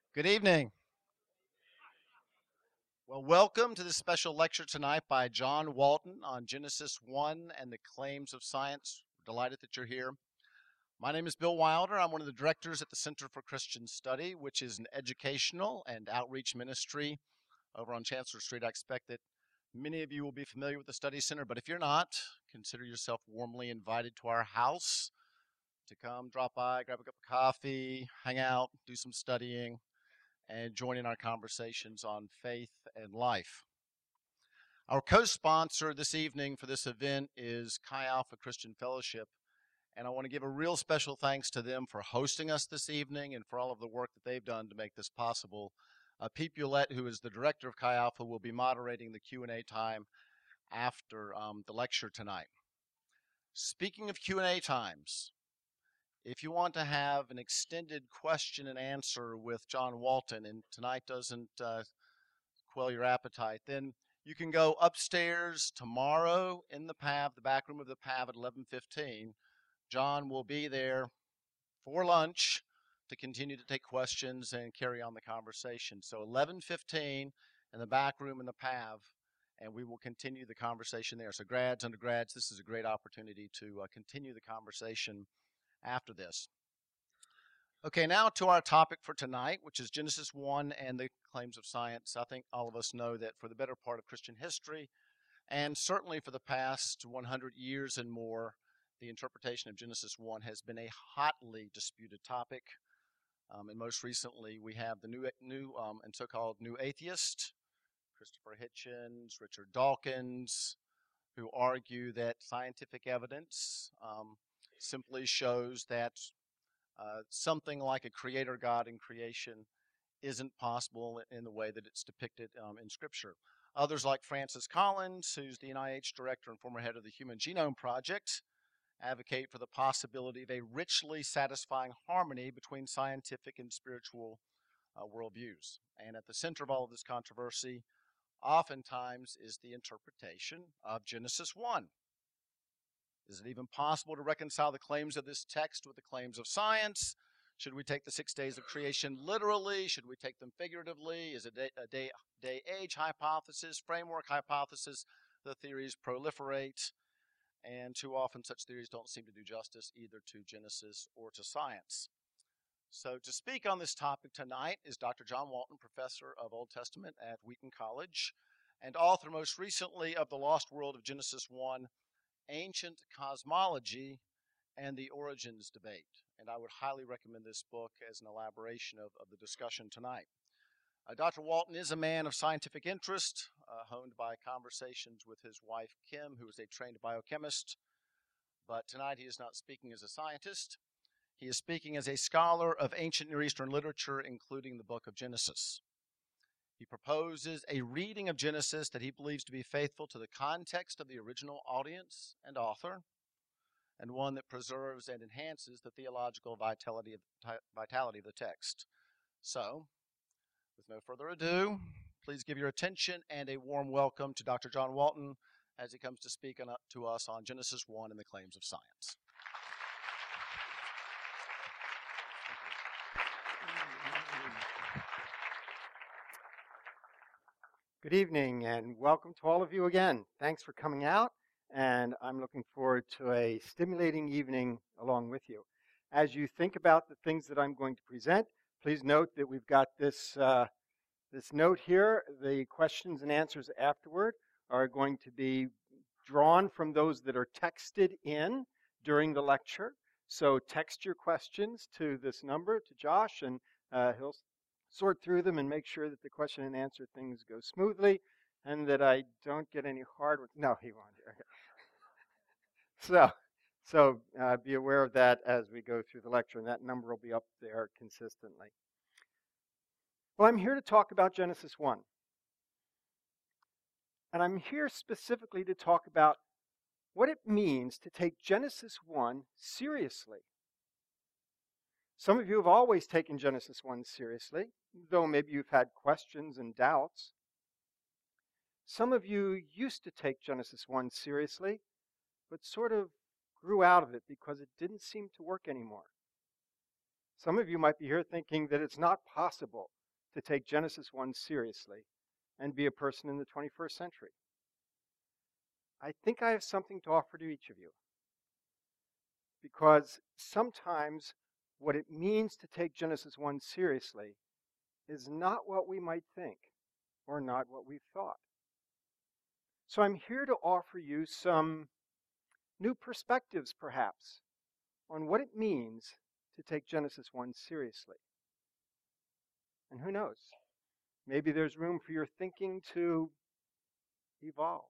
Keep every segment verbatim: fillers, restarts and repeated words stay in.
Good evening. Well, welcome to this special lecture tonight by John Walton on Genesis one and the claims of science. We're delighted that you're here. My name is Bill Wilder. I'm one of the directors at the Center for Christian Study, which is an educational and outreach ministry over on Chancellor Street. I expect that many of you will be familiar with the Study Center, but if you're not, consider yourself warmly invited to our house to come drop by, grab a cup of coffee, hang out, do some studying, and join in our conversations on faith and life. Our co-sponsor this evening for this event is Chi Alpha Christian Fellowship, and I want to give a real special thanks to them for hosting us this evening and for all of the work that they've done to make this possible. Uh, Pete Bulette, who is the director of Chi Alpha, will be moderating the Q and A time after um, the lecture tonight. Speaking of Q and A times, if you want to have an extended question and answer with John Walton, and tonight doesn't uh, quell your appetite, then you can go upstairs tomorrow in the P A V, the back room of the P A V at eleven fifteen. John will be there for lunch to continue to take questions and carry on the conversation. So eleven fifteen in the back room in the P A V, and we will continue the conversation there. So grads, undergrads, this is a great opportunity to uh, continue the conversation after this. Okay, now to our topic for tonight, which is Genesis one and the claims of science. I think all of us know that for the better part of Christian history, and certainly for the past one hundred years and more, the interpretation of Genesis one has been a hotly disputed topic. Um, and most recently, we have the new, new um, and so-called new atheist, Christopher Hitchens, Richard Dawkins, who argue that scientific evidence um, simply shows that uh, something like a creator God in creation isn't possible in the way that it's depicted um, in Scripture. Others, like Francis Collins, who's the N I H director and former head of the Human Genome Project, advocate for the possibility of a richly satisfying harmony between scientific and spiritual uh, worldviews. And at the center of all of this controversy, oftentimes, is the interpretation of Genesis one. Is it even possible to reconcile the claims of this text with the claims of science? Should we take the six days of creation literally? Should we take them figuratively? Is it a day, day age hypothesis, framework hypothesis? The theories proliferate, and too often such theories don't seem to do justice either to Genesis or to science. So to speak on this topic tonight is Doctor John Walton, professor of Old Testament at Wheaton College, and author most recently of The Lost World of Genesis one, Ancient Cosmology and the Origins Debate. And I would highly recommend this book as an elaboration of, of the discussion tonight. Uh, Doctor Walton is a man of scientific interest, uh, honed by conversations with his wife, Kim, who is a trained biochemist. But tonight he is not speaking as a scientist. He is speaking as a scholar of ancient Near Eastern literature, including the book of Genesis. He proposes a reading of Genesis that he believes to be faithful to the context of the original audience and author, and one that preserves and enhances the theological vitality of, vitality of the text. So, with no further ado, please give your attention and a warm welcome to Doctor John Walton as he comes to speak on, to us on Genesis one and the claims of science. Good evening and welcome to all of you again. Thanks for coming out, and I'm looking forward to a stimulating evening along with you. As you think about the things that I'm going to present, please note that we've got this, uh, this note here. The questions and answers afterward are going to be drawn from those that are texted in during the lecture. So text your questions to this number, to Josh, and uh, he'll sort through them and make sure that the question and answer things go smoothly and that I don't get any hard ones. No, he won't. Okay. So, so uh, be aware of that as we go through the lecture, and that number will be up there consistently. Well, I'm here to talk about Genesis one. And I'm here specifically to talk about what it means to take Genesis one seriously. Some of you have always taken Genesis one seriously, though maybe you've had questions and doubts. Some of you used to take Genesis one seriously, but sort of grew out of it because it didn't seem to work anymore. Some of you might be here thinking that it's not possible to take Genesis one seriously and be a person in the twenty-first century? I think I have something to offer to each of you. Because sometimes what it means to take Genesis one seriously is not what we might think or not what we've thought. So I'm here to offer you some new perspectives, perhaps, on what it means to take Genesis one seriously. And who knows? Maybe there's room for your thinking to evolve.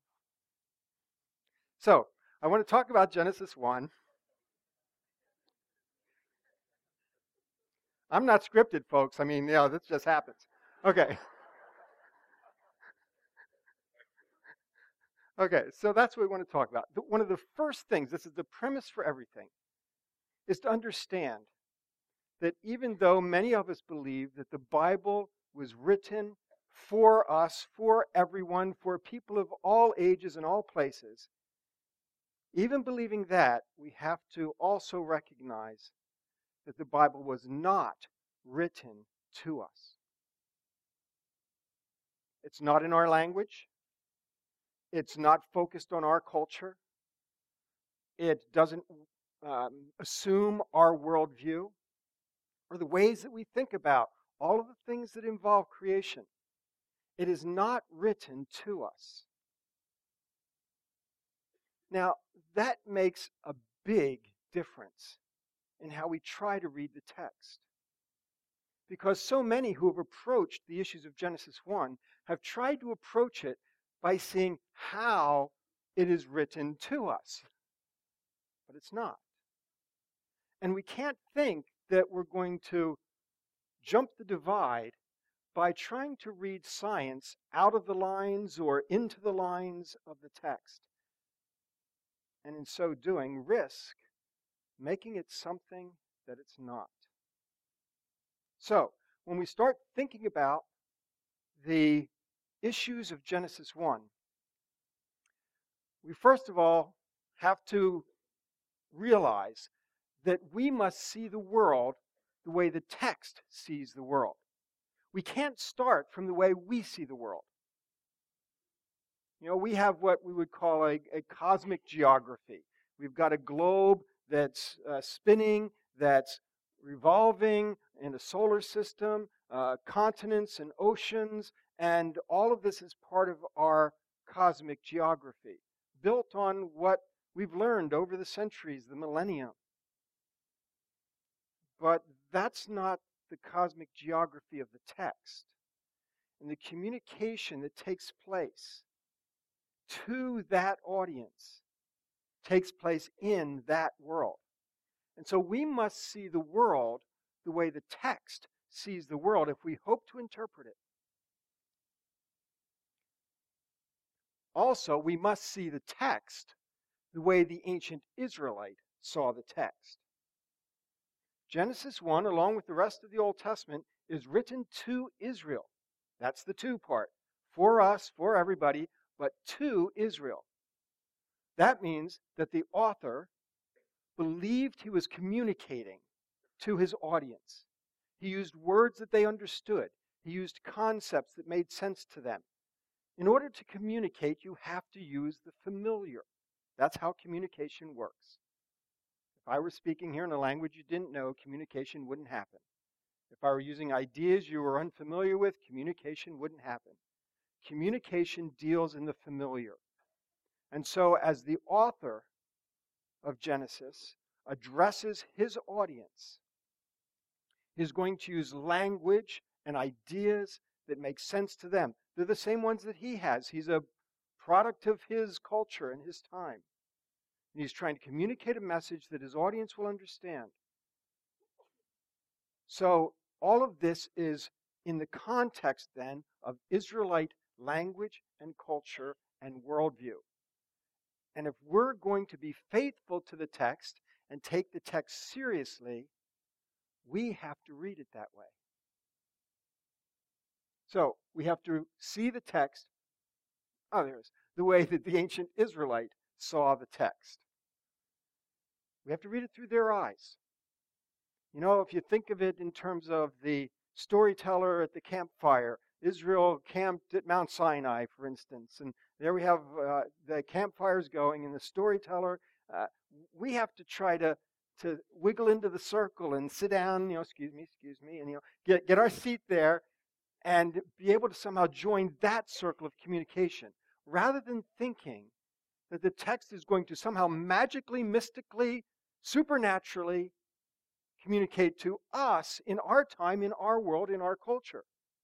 So, I want to talk about Genesis one. I'm not scripted, folks. I mean, you know, this just happens. Okay. Okay, so that's what we want to talk about. One of the first things, this is the premise for everything, is to understand that even though many of us believe that the Bible was written for us, for everyone, for people of all ages and all places, even believing that, we have to also recognize that the Bible was not written to us. It's not in our language. It's not focused on our culture. It doesn't um, assume our worldview or the ways that we think about all of the things that involve creation. It is not written to us. Now, that makes a big difference in how we try to read the text. Because so many who have approached the issues of Genesis one have tried to approach it by seeing how it is written to us. But it's not. And we can't think that we're going to jump the divide by trying to read science out of the lines or into the lines of the text. And in so doing, risk making it something that it's not. So, when we start thinking about the issues of Genesis one, we first of all have to realize that we must see the world the way the text sees the world. We can't start from the way we see the world. You know, we have what we would call a, a cosmic geography. We've got a globe that's uh, spinning, that's revolving in a solar system, uh, continents and oceans, and all of this is part of our cosmic geography, built on what we've learned over the centuries, the millennium. But that's not the cosmic geography of the text. And the communication that takes place to that audience takes place in that world. And so we must see the world the way the text sees the world if we hope to interpret it. Also, we must see the text the way the ancient Israelite saw the text. Genesis one, along with the rest of the Old Testament, is written to Israel. That's the to part. For us, for everybody, but to Israel. That means that the author believed he was communicating to his audience. He used words that they understood. He used concepts that made sense to them. In order to communicate, you have to use the familiar. That's how communication works. If I were speaking here in a language you didn't know, communication wouldn't happen. If I were using ideas you were unfamiliar with, communication wouldn't happen. Communication deals in the familiar. And so as the author of Genesis addresses his audience, he's going to use language and ideas that make sense to them. They're the same ones that he has. He's a product of his culture and his time. And he's trying to communicate a message that his audience will understand. So all of this is in the context then of Israelite language and culture and worldview. And if we're going to be faithful to the text and take the text seriously, we have to read it that way. So we have to see the text, oh, there's the way that the ancient Israelite saw the text. We have to read it through their eyes. You know, if you think of it in terms of the storyteller at the campfire. Israel camped at Mount Sinai, for instance, and there we have uh, the campfires going, and the storyteller. Uh, we have to try to to wiggle into the circle and sit down. You know, excuse me, excuse me, and you know, get get our seat there, and be able to somehow join that circle of communication, rather than thinking that the text is going to somehow magically, mystically, supernaturally communicate to us in our time, in our world, in our culture.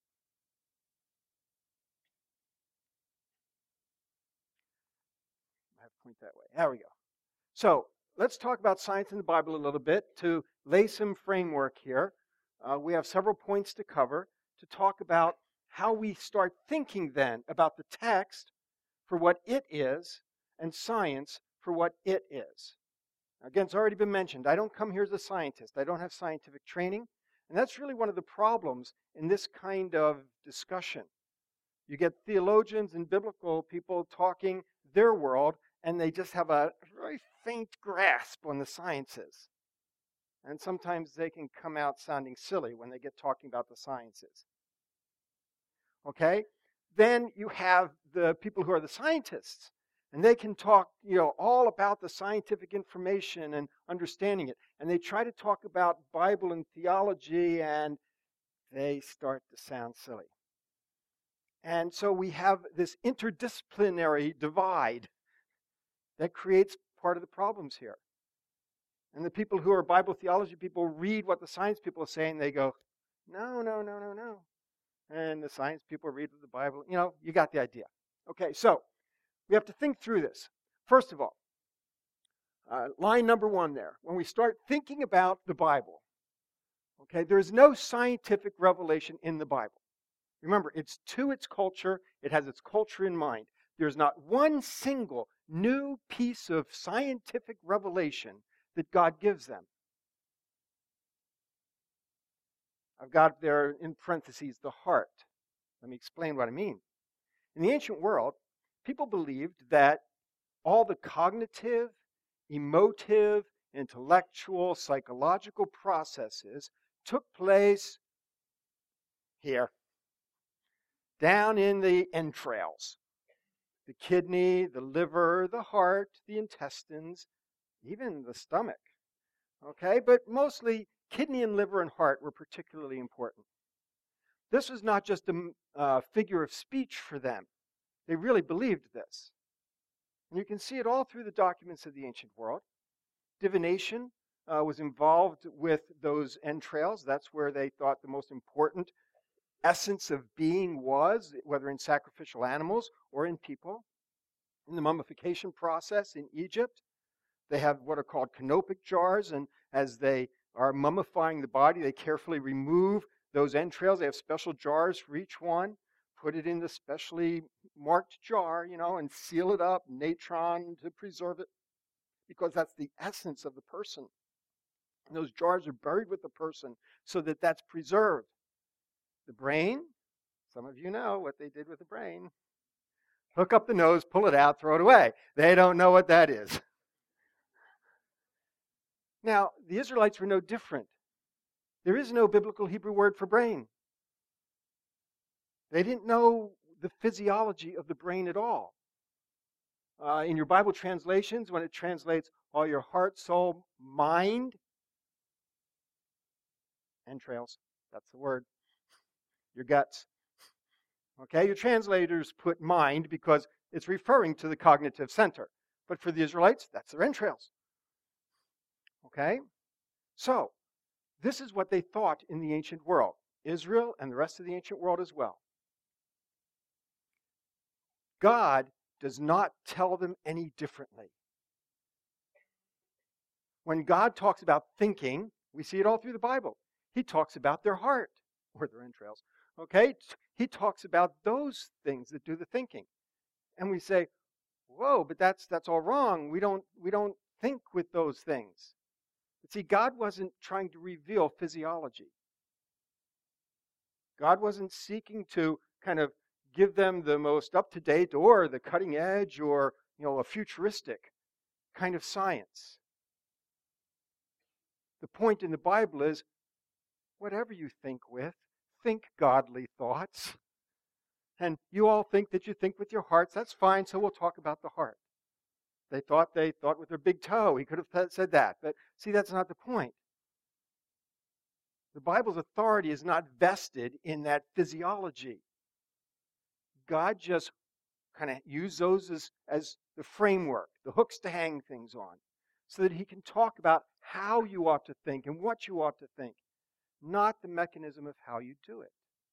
I have to point that way. There we go. So let's talk about science in the Bible a little bit to lay some framework here. Uh, we have several points to cover to talk about how we start thinking then about the text for what it is and science for what it is. Again, it's already been mentioned. I don't come here as a scientist. I don't have scientific training. And that's really one of the problems in this kind of discussion. You get theologians and biblical people talking their world, and they just have a very faint grasp on the sciences. And sometimes they can come out sounding silly when they get talking about the sciences. Okay? Then you have the people who are the scientists. And they can talk, you know, all about the scientific information and understanding it. And they try to talk about Bible and theology, and they start to sound silly. And so we have this interdisciplinary divide that creates part of the problems here. And the people who are Bible theology people read what the science people are saying. They go, no, no, no, no, no. And the science people read the Bible. You know, you got the idea. Okay, so we have to think through this. First of all, uh, line number one there. When we start thinking about the Bible, okay, there's no scientific revelation in the Bible. Remember, it's to its culture. It has its culture in mind. There's not one single new piece of scientific revelation that God gives them. I've got there in parentheses the heart. Let me explain what I mean. In the ancient world, people believed that all the cognitive, emotive, intellectual, psychological processes took place here, down in the entrails. The kidney, the liver, the heart, the intestines, even the stomach. Okay, but mostly kidney and liver and heart were particularly important. This was not just a uh, figure of speech for them. They really believed this. And you can see it all through the documents of the ancient world. Divination uh, was involved with those entrails. That's where they thought the most important essence of being was, whether in sacrificial animals or in people. In the mummification process in Egypt, they have what are called canopic jars, and as they are mummifying the body, they carefully remove those entrails. They have special jars for each one. Put it in the specially marked jar, you know, and seal it up, natron to preserve it, because that's the essence of the person. And those jars are buried with the person so that that's preserved. The brain, some of you know what they did with the brain. Hook up the nose, pull it out, throw it away. They don't know what that is. Now, the Israelites were no different. There is no biblical Hebrew word for brain. They didn't know the physiology of the brain at all. Uh, in your Bible translations, when it translates all your heart, soul, mind, entrails, that's the word, your guts. Okay, your translators put mind because it's referring to the cognitive center. But for the Israelites, that's their entrails. Okay? So, this is what they thought in the ancient world. Israel and the rest of the ancient world as well. God does not tell them any differently. When God talks about thinking, we see it all through the Bible. He talks about their heart, or their entrails. Okay? He talks about those things that do the thinking. And we say, whoa, but that's that's all wrong. We don't we don't think with those things. But see, God wasn't trying to reveal physiology. God wasn't seeking to kind of give them the most up-to-date or the cutting edge or, you know, a futuristic kind of science. The point in the Bible is, whatever you think with, think godly thoughts. And you all think that you think with your hearts. That's fine, so we'll talk about the heart. They thought they thought with their big toe. He could have said that. But see, that's not the point. The Bible's authority is not vested in that physiology. God just kind of used those as, as the framework, the hooks to hang things on, so that he can talk about how you ought to think and what you ought to think, not the mechanism of how you do it.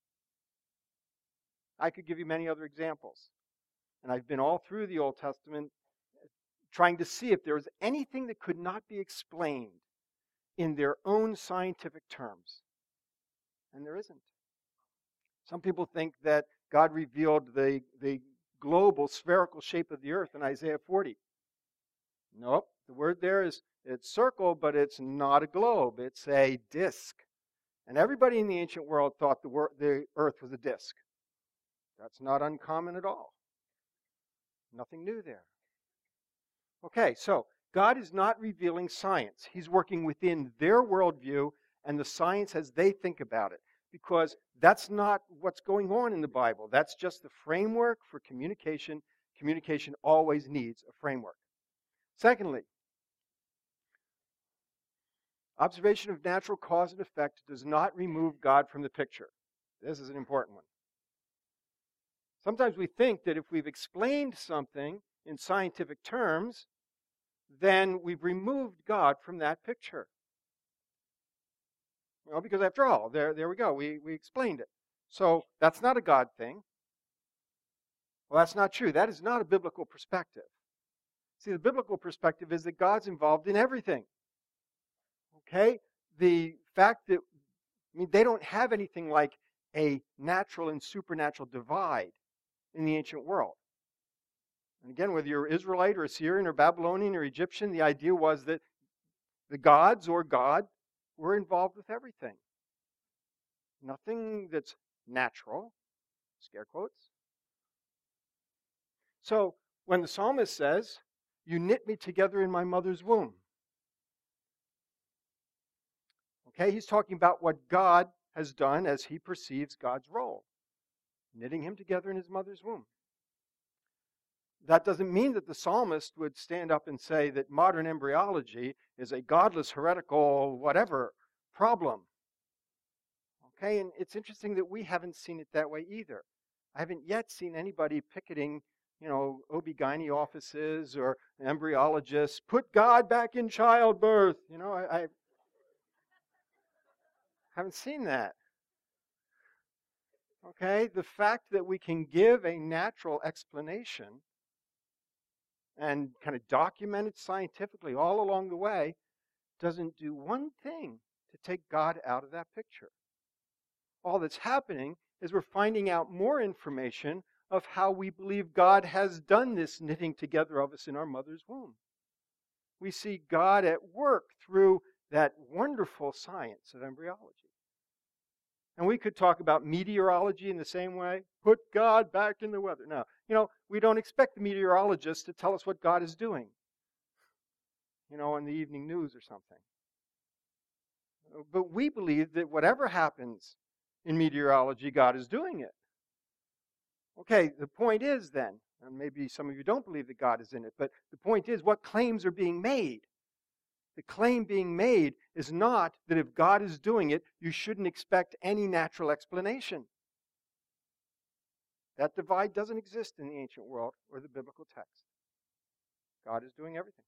I could give you many other examples. And I've been all through the Old Testament trying to see if there was anything that could not be explained in their own scientific terms. And there isn't. Some people think that God revealed the, the global spherical shape of the earth in Isaiah forty. Nope. The word there is, it's circle, but it's not a globe. It's a disc. And everybody in the ancient world thought the, wor- the earth was a disc. That's not uncommon at all. Nothing new there. Okay, so God is not revealing science. He's working within their worldview and the science as they think about it, because that's not what's going on in the Bible. That's just the framework for communication. Communication always needs a framework. Secondly, observation of natural cause and effect does not remove God from the picture. This is an important one. Sometimes we think that if we've explained something in scientific terms, then we've removed God from that picture. Well, because after all, there, there we go. We, we explained it. So that's not a God thing. Well, that's not true. That is not a biblical perspective. See, the biblical perspective is that God's involved in everything. Okay? The fact that, I mean, they don't have anything like a natural and supernatural divide in the ancient world. And again, whether you're Israelite or Assyrian or Babylonian or Egyptian, the idea was that the gods or God were involved with everything. Nothing that's natural, scare quotes. So when the psalmist says, "You knit me together in my mother's womb," okay, he's talking about what God has done as he perceives God's role, knitting him together in his mother's womb. That doesn't mean that the psalmist would stand up and say that modern embryology is a godless, heretical, whatever problem. Okay, and it's interesting that we haven't seen it that way either. I haven't yet seen anybody picketing, you know, O B G Y N offices or embryologists, put God back in childbirth. You know, I, I haven't seen that. Okay, the fact that we can give a natural explanation and kind of document it scientifically all along the way doesn't do one thing to take God out of that picture. All that's happening is we're finding out more information of how we believe God has done this knitting together of us in our mother's womb. We see God at work through that wonderful science of embryology. And we could talk about meteorology in the same way. Put God back in the weather. No, you know, we don't expect the meteorologist to tell us what God is doing, you know, on the evening news or something. But we believe that whatever happens in meteorology, God is doing it. Okay, the point is then, and maybe some of you don't believe that God is in it, but the point is, what claims are being made? The claim being made is not that if God is doing it, you shouldn't expect any natural explanation. That divide doesn't exist in the ancient world or the biblical text. God is doing everything.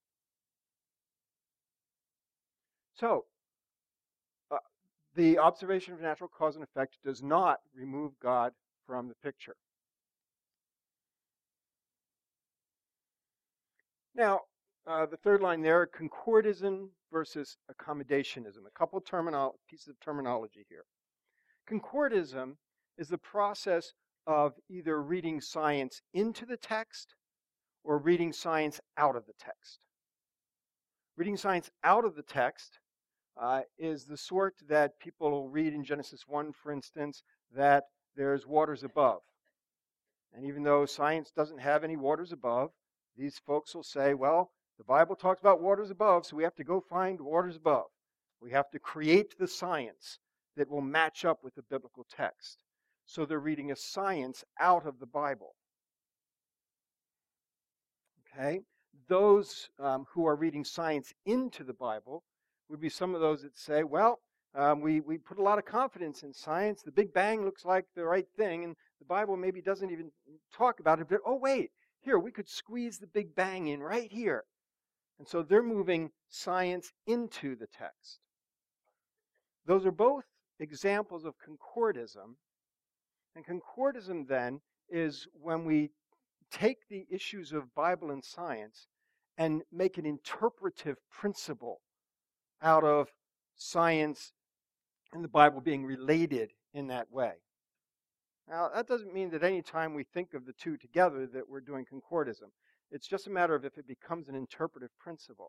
So, uh, the observation of natural cause and effect does not remove God from the picture. Now, uh, the third line there, concordism versus accommodationism. A couple of terminal, pieces of terminology here. Concordism is the process of either reading science into the text or reading science out of the text. Reading science out of the text uh, is the sort that people will read in Genesis one, for instance, that there's waters above. And even though science doesn't have any waters above, these folks will say, well, the Bible talks about waters above, so we have to go find waters above. We have to create the science that will match up with the biblical text. So they're reading a science out of the Bible. Okay? Those um, who are reading science into the Bible would be some of those that say, well, um, we, we put a lot of confidence in science. The Big Bang looks like the right thing, and the Bible maybe doesn't even talk about it. But, oh, wait, here, we could squeeze the Big Bang in right here. And so they're moving science into the text. Those are both examples of concordism. And concordism, then, is when we take the issues of Bible and science and make an interpretive principle out of science and the Bible being related in that way. Now, that doesn't mean that any time we think of the two together that we're doing concordism. It's just a matter of if it becomes an interpretive principle.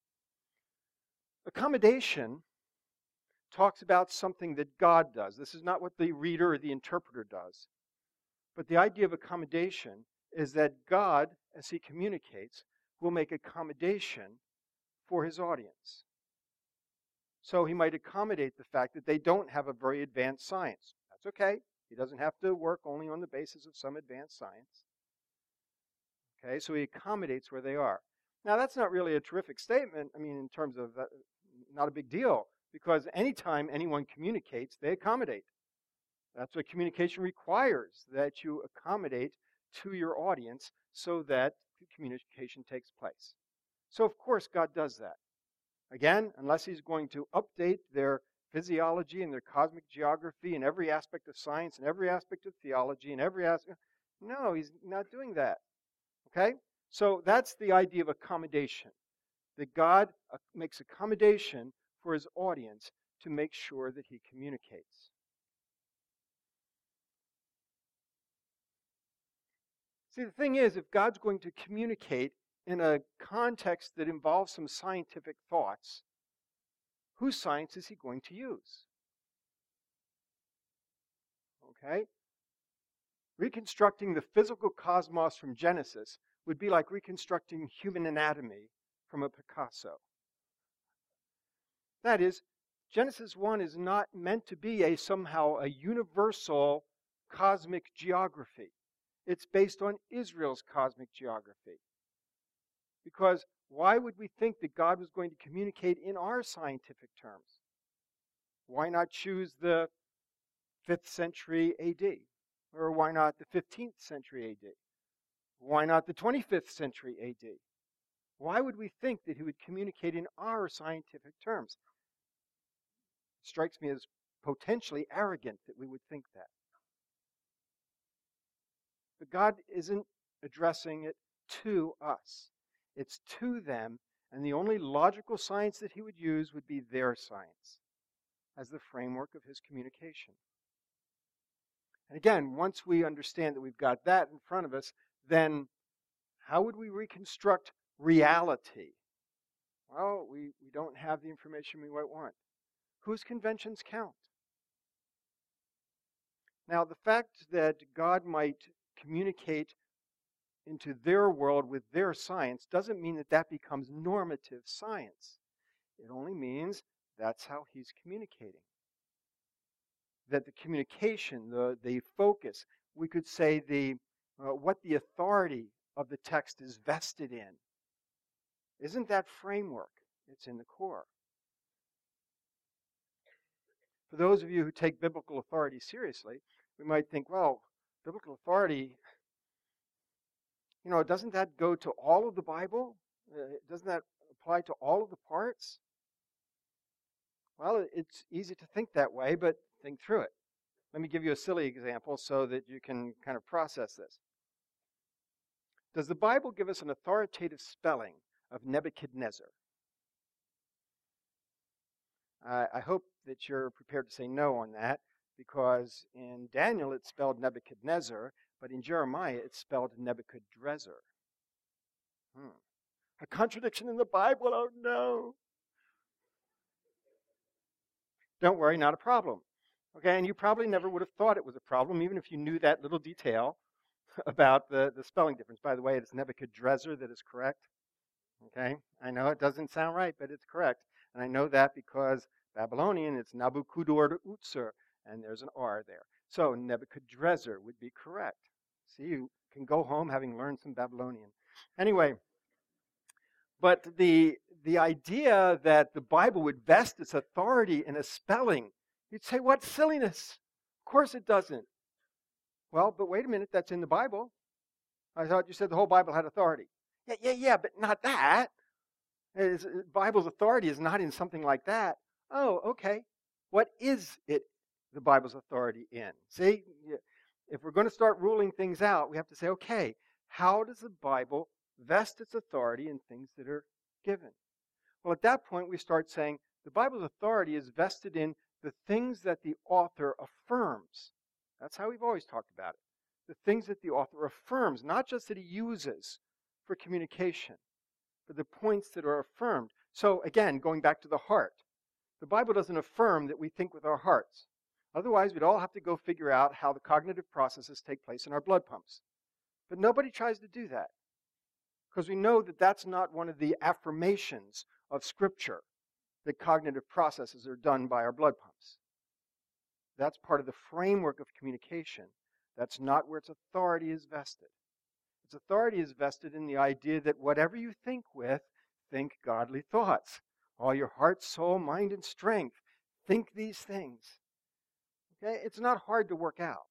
Accommodation talks about something that God does. This is not what the reader or the interpreter does. But the idea of accommodation is that God, as he communicates, will make accommodation for his audience. So he might accommodate the fact that they don't have a very advanced science. That's okay. He doesn't have to work only on the basis of some advanced science. Okay, so he accommodates where they are. Now, that's not really a terrific statement, I mean, in terms of uh, not a big deal, because anytime anyone communicates, they accommodate. That's what communication requires, that you accommodate to your audience so that the communication takes place. So, of course, God does that. Again, unless he's going to update their physiology and their cosmic geography and every aspect of science and every aspect of theology and every aspect. No, he's not doing that. Okay? So that's the idea of accommodation. That God makes accommodation for his audience to make sure that he communicates. See, the thing is, if God's going to communicate in a context that involves some scientific thoughts, whose science is he going to use? Okay? Reconstructing the physical cosmos from Genesis would be like reconstructing human anatomy from a Picasso. That is, Genesis one is not meant to be a somehow a universal cosmic geography. It's based on Israel's cosmic geography. Because why would we think that God was going to communicate in our scientific terms? Why not choose the fifth century A D? Or why not the fifteenth century A D? Why not the twenty-fifth century A D? Why would we think that he would communicate in our scientific terms? It strikes me as potentially arrogant that we would think that. But God isn't addressing it to us. It's to them, and the only logical science that he would use would be their science as the framework of his communication. And again, once we understand that we've got that in front of us, then how would we reconstruct reality? Well, we, we don't have the information we might want. Whose conventions count? Now, the fact that God might communicate into their world with their science doesn't mean that that becomes normative science. It only means that's how he's communicating. That the communication, the, the focus, we could say the uh, what the authority of the text is vested in, isn't that framework. It's in the core. For those of you who take biblical authority seriously, we might think, well, biblical authority, you know, doesn't that go to all of the Bible? Uh, doesn't that apply to all of the parts? Well, it's easy to think that way, but think through it. Let me give you a silly example so that you can kind of process this. Does the Bible give us an authoritative spelling of Nebuchadnezzar? Uh, I hope that you're prepared to say no on that, because in Daniel it's spelled Nebuchadnezzar, but in Jeremiah it's spelled Nebuchadrezzar. Hmm. A contradiction in the Bible? Oh no. Don't worry, not a problem. Okay, and you probably never would have thought it was a problem, even if you knew that little detail about the, the spelling difference. By the way, it's Nebuchadrezzar that is correct. Okay, I know it doesn't sound right, but it's correct. And I know that because Babylonian, it's Nabuchodonosor, and there's an R there. So Nebuchadrezzar would be correct. See, you can go home having learned some Babylonian. Anyway, but the, the idea that the Bible would vest its authority in a spelling, you'd say, what silliness. Of course it doesn't. Well, but wait a minute, that's in the Bible. I thought you said the whole Bible had authority. Yeah, yeah, yeah, but not that. The Bible's authority is not in something like that. Oh, okay. What is it, the Bible's authority in? See, if we're going to start ruling things out, we have to say, okay, how does the Bible vest its authority in things that are given? Well, at that point, we start saying the Bible's authority is vested in the things that the author affirms. That's how we've always talked about it. The things that the author affirms, not just that he uses for communication, but the points that are affirmed. So again, going back to the heart, the Bible doesn't affirm that we think with our hearts. Otherwise, we'd all have to go figure out how the cognitive processes take place in our blood pumps. But nobody tries to do that, because we know that that's not one of the affirmations of Scripture, that cognitive processes are done by our blood pumps. That's part of the framework of communication. That's not where its authority is vested. Its authority is vested in the idea that whatever you think with, think godly thoughts. All your heart, soul, mind, and strength. Think these things. Okay? It's not hard to work out.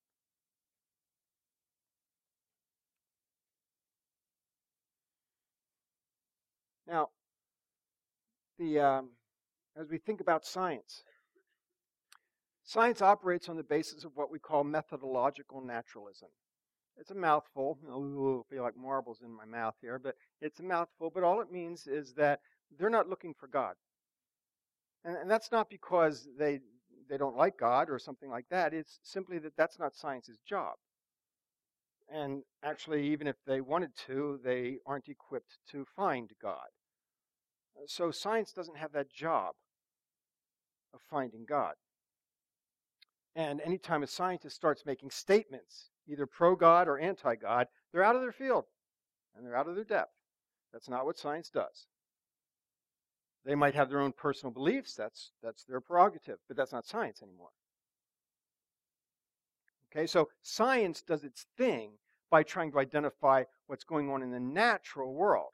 Now, the um, as we think about science, science operates on the basis of what we call methodological naturalism. It's a mouthful. Ooh, I feel like marbles in my mouth here, but it's a mouthful. But all it means is that they're not looking for God. And, and that's not because they, they don't like God or something like that. It's simply that that's not science's job. And actually, even if they wanted to, they aren't equipped to find God. So science doesn't have that job of finding God. And anytime a scientist starts making statements, either pro-God or anti-God, they're out of their field and they're out of their depth. That's not what science does. They might have their own personal beliefs, that's, that's their prerogative, but that's not science anymore. Okay, so science does its thing by trying to identify what's going on in the natural world.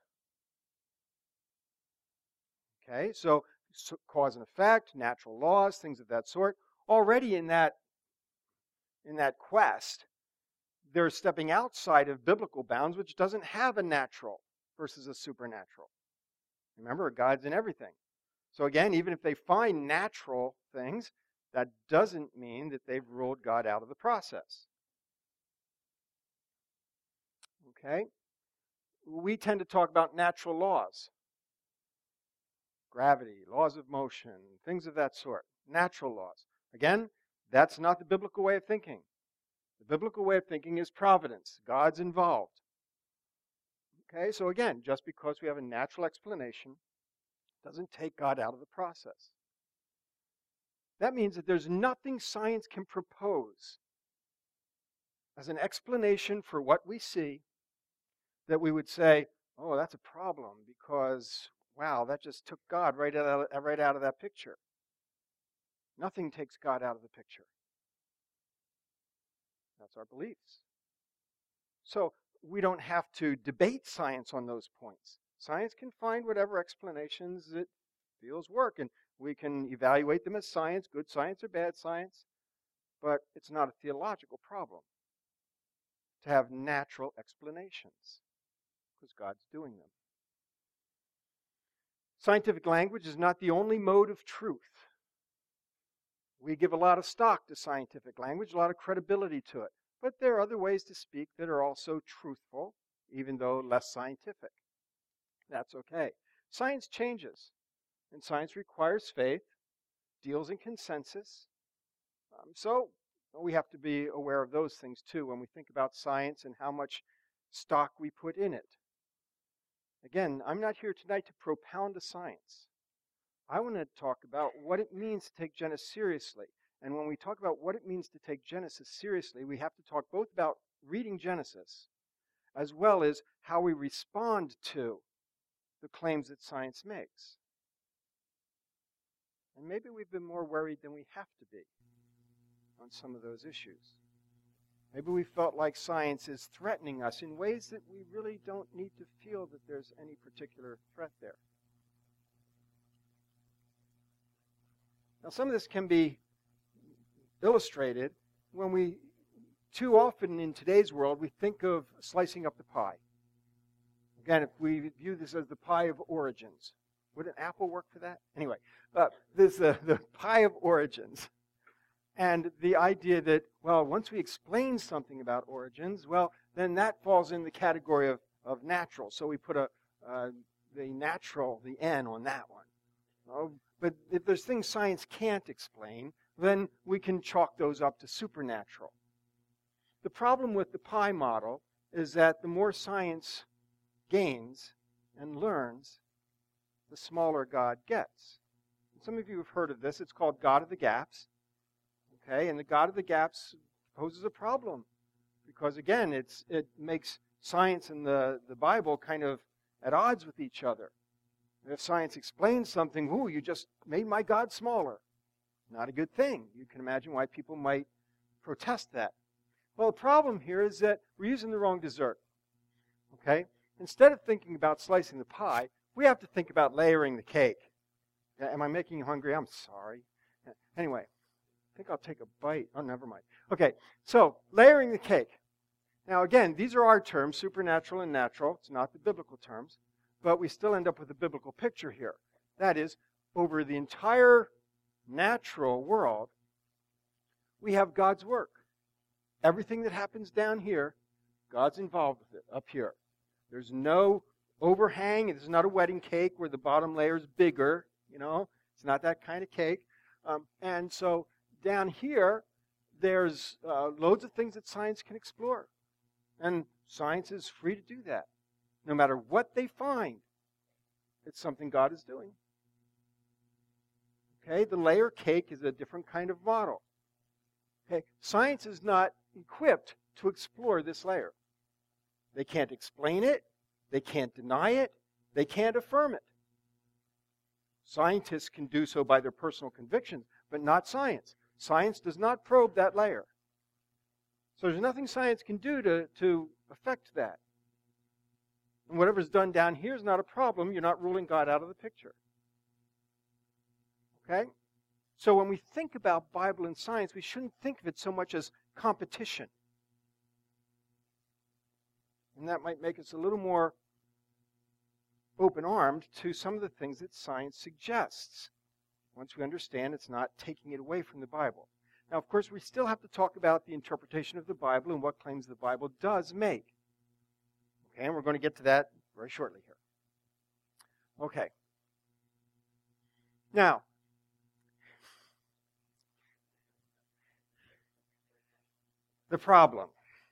Okay, so, so cause and effect, natural laws, things of that sort. Already in that, in that quest, they're stepping outside of biblical bounds, which doesn't have a natural versus a supernatural. Remember, God's in everything. So again, even if they find natural things, that doesn't mean that they've ruled God out of the process. Okay? We tend to talk about natural laws. Gravity, laws of motion, things of that sort. Natural laws. Again, that's not the biblical way of thinking. The biblical way of thinking is providence. God's involved. Okay, so again, just because we have a natural explanation doesn't take God out of the process. That means that there's nothing science can propose as an explanation for what we see that we would say, oh, that's a problem because, wow, that just took God right out of, right out of that picture. Nothing takes God out of the picture. That's our beliefs. So we don't have to debate science on those points. Science can find whatever explanations it feels work, and we can evaluate them as science, good science or bad science, but it's not a theological problem to have natural explanations because God's doing them. Scientific language is not the only mode of truth. We give a lot of stock to scientific language, a lot of credibility to it. But there are other ways to speak that are also truthful, even though less scientific. That's okay. Science changes, and science requires faith, deals in consensus. Um, so we have to be aware of those things too when we think about science and how much stock we put in it. Again, I'm not here tonight to propound a science. I want to talk about what it means to take Genesis seriously. And when we talk about what it means to take Genesis seriously, we have to talk both about reading Genesis as well as how we respond to the claims that science makes. And maybe we've been more worried than we have to be on some of those issues. Maybe we felt like science is threatening us in ways that we really don't need to feel that there's any particular threat there. Now, some of this can be illustrated when we, too often in today's world, we think of slicing up the pie. Again, if we view this as the pie of origins, would an apple work for that? Anyway, uh, there's the, the pie of origins. And the idea that, well, once we explain something about origins, well, then that falls in the category of, of natural. So we put a uh, the natural, the N on that one. Oh, but if there's things science can't explain, then we can chalk those up to supernatural. The problem with the pie model is that the more science gains and learns, the smaller God gets. And some of you have heard of this. It's called God of the Gaps. Okay, and the God of the Gaps poses a problem because, again, it's it makes science and the, the Bible kind of at odds with each other. If science explains something, ooh, you just made my God smaller. Not a good thing. You can imagine why people might protest that. Well, the problem here is that we're using the wrong dessert. Okay? Instead of thinking about slicing the pie, we have to think about layering the cake. Am I making you hungry? I'm sorry. Anyway, I think I'll take a bite. Oh, never mind. Okay, so layering the cake. Now, again, these are our terms, supernatural and natural. It's not the biblical terms. But we still end up with a biblical picture here. That is, over the entire natural world, we have God's work. Everything that happens down here, God's involved with it up here. There's no overhang. It's not a wedding cake where the bottom layer is bigger. You know, it's not that kind of cake. Um, and so down here, there's uh, loads of things that science can explore. And science is free to do that. No matter what they find, it's something God is doing. Okay, the layer cake is a different kind of model. Okay, science is not equipped to explore this layer. They can't explain it. They can't deny it. They can't affirm it. Scientists can do so by their personal convictions, but not science. Science does not probe that layer. So there's nothing science can do to, to affect that. And whatever's done down here is not a problem. You're not ruling God out of the picture. Okay? So when we think about Bible and science, we shouldn't think of it so much as competition. And that might make us a little more open-armed to some of the things that science suggests. Once we understand it's not taking it away from the Bible. Now, of course, we still have to talk about the interpretation of the Bible and what claims the Bible does make. Okay, and we're going to get to that very shortly here. Okay. Now, the problem.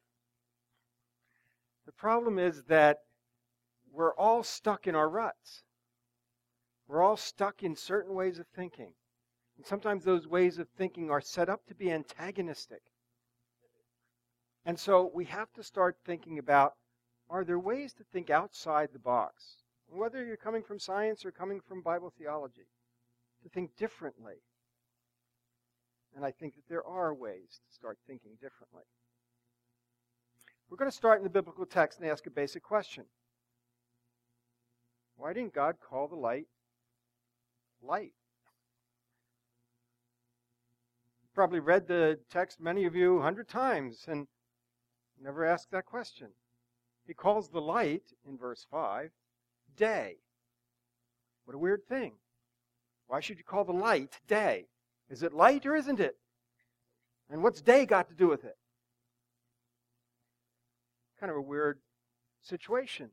The problem is that we're all stuck in our ruts. We're all stuck in certain ways of thinking. And sometimes those ways of thinking are set up to be antagonistic. And so we have to start thinking about, are there ways to think outside the box? Whether you're coming from science or coming from Bible theology, to think differently. And I think that there are ways to start thinking differently. We're going to start in the biblical text and ask a basic question. Why didn't God call the light light? You've probably read the text, many of you, a hundred times, and never asked that question. He calls the light, in verse five, day. What a weird thing. Why should you call the light day? Is it light or isn't it? And what's day got to do with it? Kind of a weird situation.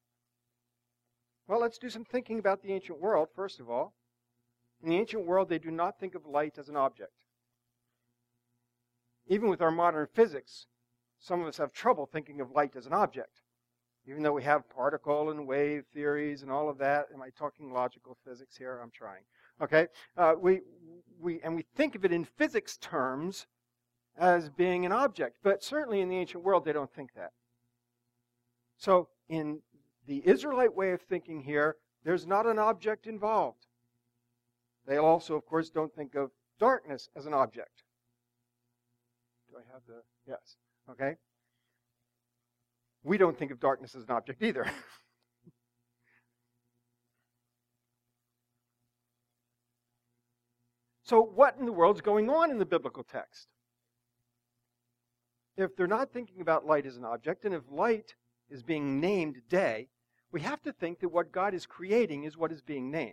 Well, let's do some thinking about the ancient world, first of all. In the ancient world, they do not think of light as an object. Even with our modern physics, some of us have trouble thinking of light as an object, even though we have particle and wave theories and all of that. Am I talking logical physics here? I'm trying. Okay, uh, we we and we think of it in physics terms as being an object, but certainly in the ancient world they don't think that. So in the Israelite way of thinking here, there's not an object involved. They also, of course, don't think of darkness as an object. Do I have the, yes, okay. We don't think of darkness as an object either. So what in the world's going on in the biblical text? If they're not thinking about light as an object, and if light is being named day, we have to think that what God is creating is what is being named.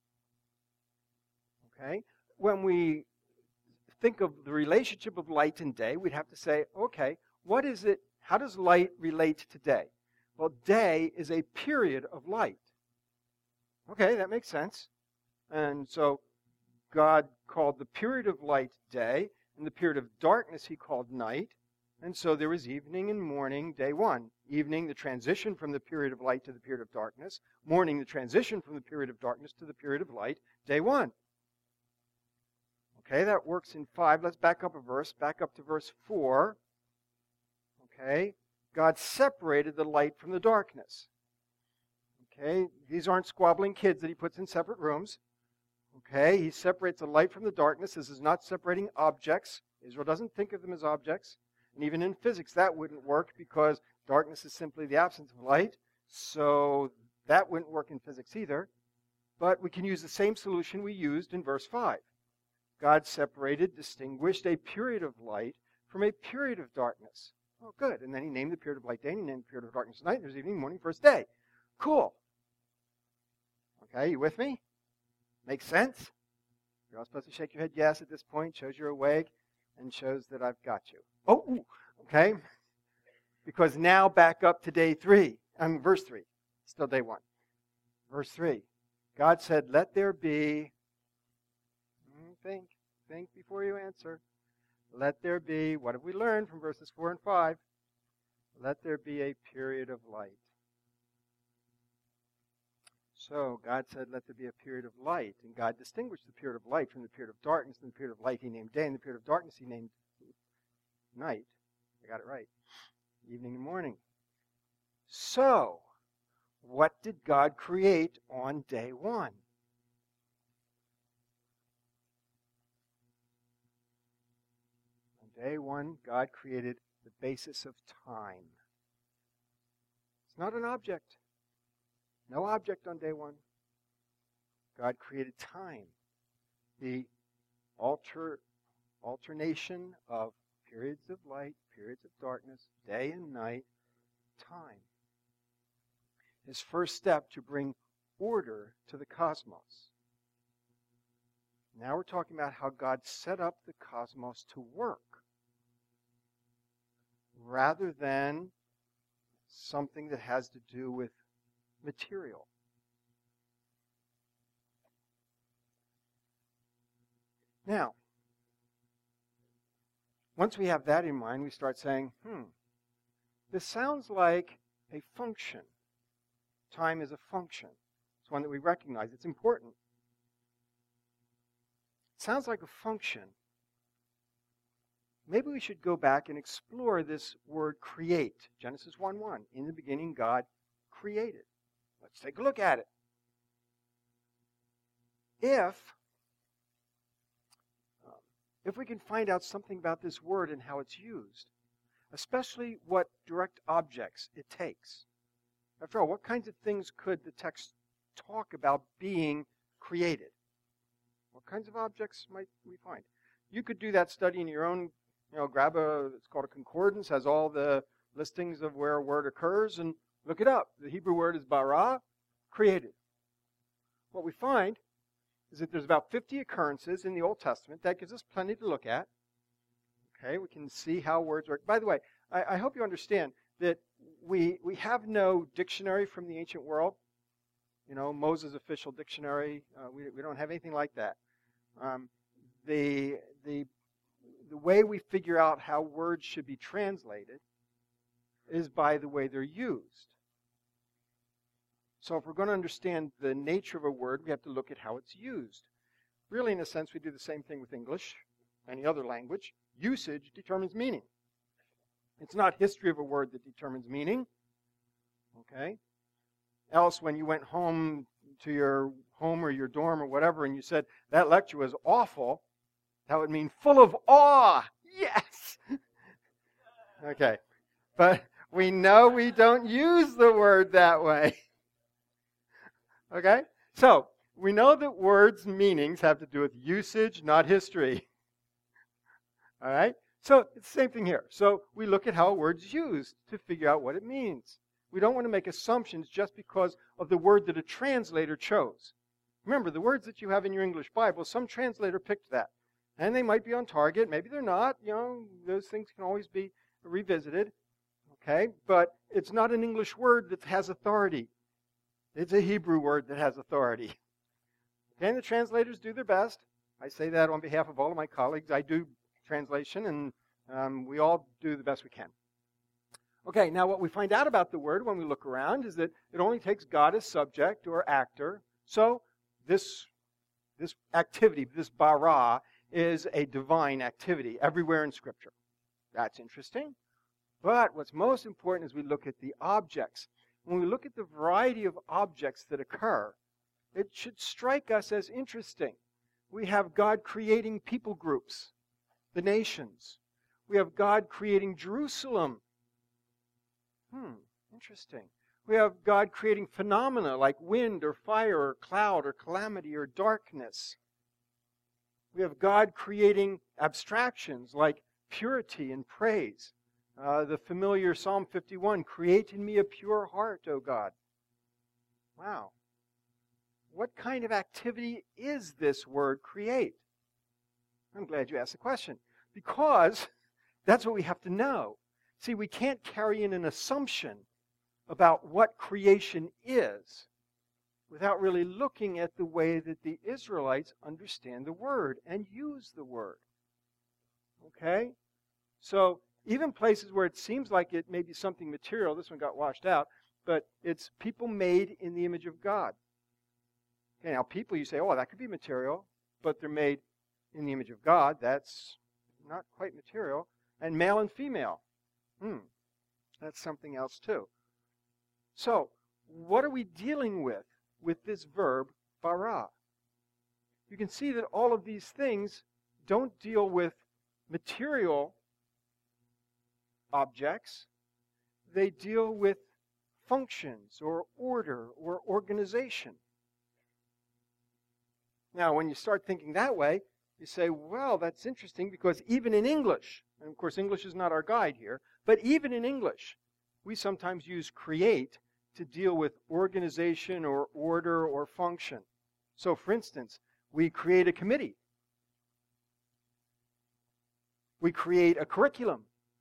Okay? When we think of the relationship of light and day, we'd have to say, okay, what is it? How does light relate to day? Well, day is a period of light. Okay, that makes sense. And so God called the period of light day, and the period of darkness he called night. And so there was evening and morning, day one. Evening, the transition from the period of light to the period of darkness. Morning, the transition from the period of darkness to the period of light, day one. Okay, that works in five. Let's back up a verse, back up to verse four. Okay, God separated the light from the darkness. Okay, these aren't squabbling kids that he puts in separate rooms. Okay, he separates the light from the darkness. This is not separating objects. Israel doesn't think of them as objects. And even in physics, that wouldn't work because darkness is simply the absence of light. So that wouldn't work in physics either. But we can use the same solution we used in verse five. God separated, distinguished a period of light from a period of darkness. Oh, good. And then he named the period of light day, and he named the period of darkness night. There's evening, morning, first day. Cool. Okay, you with me? Makes sense? You're all supposed to shake your head yes at this point. Shows you're awake and shows that I've got you. Oh, ooh, okay. Because now back up to day three. I mean, verse three. Still day one. Verse three. God said, let there be, think, think before you answer. Let there be, what have we learned from verses four and five? Let there be a period of light. So God said, let there be a period of light. And God distinguished the period of light from the period of darkness. And the period of light he named day, and the period of darkness he named night. I got it right. Evening and morning. So, what did God create on day one? On day one, God created the basis of time. It's not an object. No object on day one. God created time. The alter, alternation of periods of light, periods of darkness, day and night, time. His first step to bring order to the cosmos. Now we're talking about how God set up the cosmos to work rather than something that has to do with material. Now, once we have that in mind, we start saying, hmm, this sounds like a function. Time is a function. It's one that we recognize. It's important. It sounds like a function. Maybe we should go back and explore this word create. Genesis one one. In the beginning, God created. Let's take a look at it. If, um, if we can find out something about this word and how it's used, especially what direct objects it takes. After all, what kinds of things could the text talk about being created? What kinds of objects might we find? You could do that study in your own, you know, grab a, it's called a concordance, has all the listings of where a word occurs, and look it up. The Hebrew word is bara, created. What we find is that there's about fifty occurrences in the Old Testament. That gives us plenty to look at. Okay, we can see how words work. By the way, I, I hope you understand that we we have no dictionary from the ancient world. You know, Moses' official dictionary. Uh, we we don't have anything like that. Um, the the the way we figure out how words should be translated is by the way they're used. So if we're going to understand the nature of a word, we have to look at how it's used. Really, in a sense, we do the same thing with English, any other language. Usage determines meaning. It's not history of a word that determines meaning. Okay? Else, when you went home to your home or your dorm or whatever and you said, that lecture was awful, that would mean full of awe. Yes! Okay. But we know we don't use the word that way. Okay? So, we know that words' meanings have to do with usage, not history. All right? So, it's the same thing here. So, we look at how a word's used to figure out what it means. We don't want to make assumptions just because of the word that a translator chose. Remember, the words that you have in your English Bible, some translator picked that. And they might be on target, maybe they're not. You know, those things can always be revisited. Okay? But it's not an English word that has authority. It's a Hebrew word that has authority. Okay, and the translators do their best. I say that on behalf of all of my colleagues. I do translation, and um, we all do the best we can. Okay, now what we find out about the word when we look around is that it only takes God as subject or actor. So this, this activity, this bara, is a divine activity everywhere in Scripture. That's interesting. But what's most important is we look at the objects. When we look at the variety of objects that occur, it should strike us as interesting. We have God creating people groups, the nations. We have God creating Jerusalem. Hmm, interesting. We have God creating phenomena like wind or fire or cloud or calamity or darkness. We have God creating abstractions like purity and praise. Uh, the familiar Psalm fifty-one, create in me a pure heart, O God. Wow. What kind of activity is this word create? I'm glad you asked the question. Because that's what we have to know. See, we can't carry in an assumption about what creation is without really looking at the way that the Israelites understand the word and use the word. Okay? So, even places where it seems like it may be something material, this one got washed out, but it's people made in the image of God. Okay, now people, you say, oh, that could be material, but they're made in the image of God. That's not quite material. And male and female. Hmm, that's something else too. So, what are we dealing with with this verb, bara? You can see that all of these things don't deal with material objects. They deal with functions or order or organization. Now, when you start thinking that way, you say, well, that's interesting because even in English, and of course English is not our guide here, but even in English, we sometimes use create to deal with organization or order or function. So, for instance, we create a committee. We create a curriculum.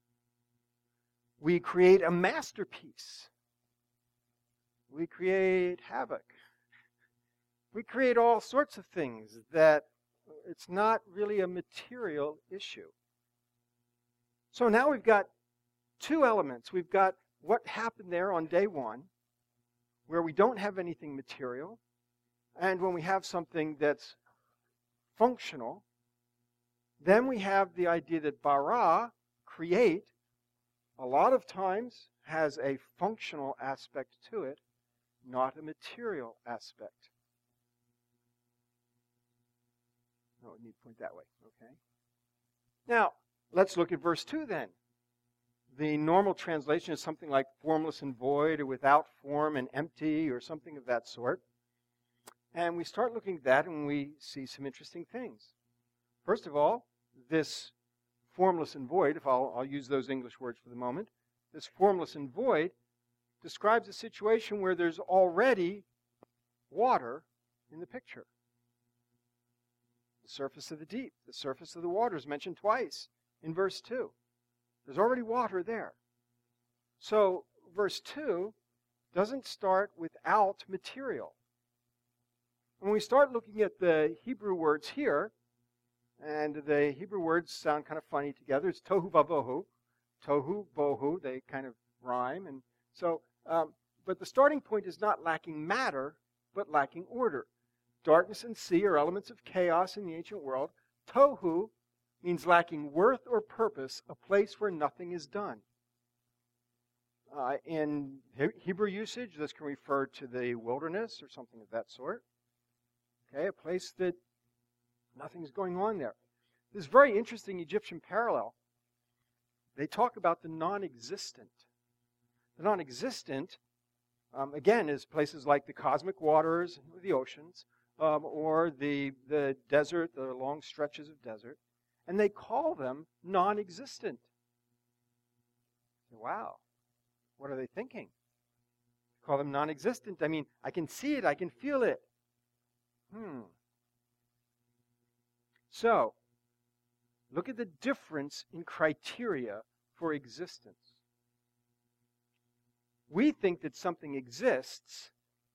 We create a masterpiece. We create havoc. We create all sorts of things that it's not really a material issue. So now we've got two elements. We've got what happened there on day one, where we don't have anything material, and when we have something that's functional. Then we have the idea that bara, create, a lot of times has a functional aspect to it, not a material aspect. No, I need to point that way. Okay. Now, let's look at verse two then. The normal translation is something like formless and void, or without form and empty, or something of that sort. And we start looking at that and we see some interesting things. First of all, this formless and void, if I'll, I'll use those English words for the moment, this formless and void describes a situation where there's already water in the picture. The surface of the deep, the surface of the water is mentioned twice in verse two. There's already water there. So verse two doesn't start without material. When we start looking at the Hebrew words here, and the Hebrew words sound kind of funny together. It's tohu vavohu, tohu, bohu. They kind of rhyme. And so, um, but the starting point is not lacking matter, but lacking order. Darkness and sea are elements of chaos in the ancient world. Tohu means lacking worth or purpose, a place where nothing is done. Uh, in Hebrew usage, this can refer to the wilderness or something of that sort. Okay, a place that nothing's going on there. This very interesting Egyptian parallel. They talk about the non-existent. The non-existent, um, again, is places like the cosmic waters, the oceans, um, or the, the desert, the long stretches of desert, and they call them non-existent. Wow, what are they thinking? Call them non-existent. I mean, I can see it, I can feel it. Hmm. So, look at the difference in criteria for existence. We think that something exists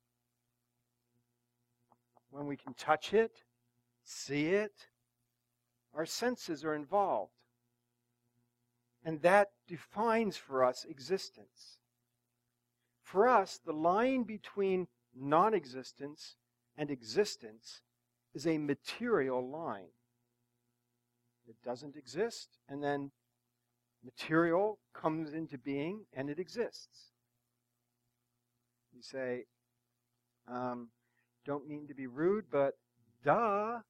when we can touch it, see it, our senses are involved. And that defines for us existence. For us, the line between non-existence and existence is a material line. It doesn't exist, and then material comes into being, and it exists. You say, um, don't mean to be rude, but duh.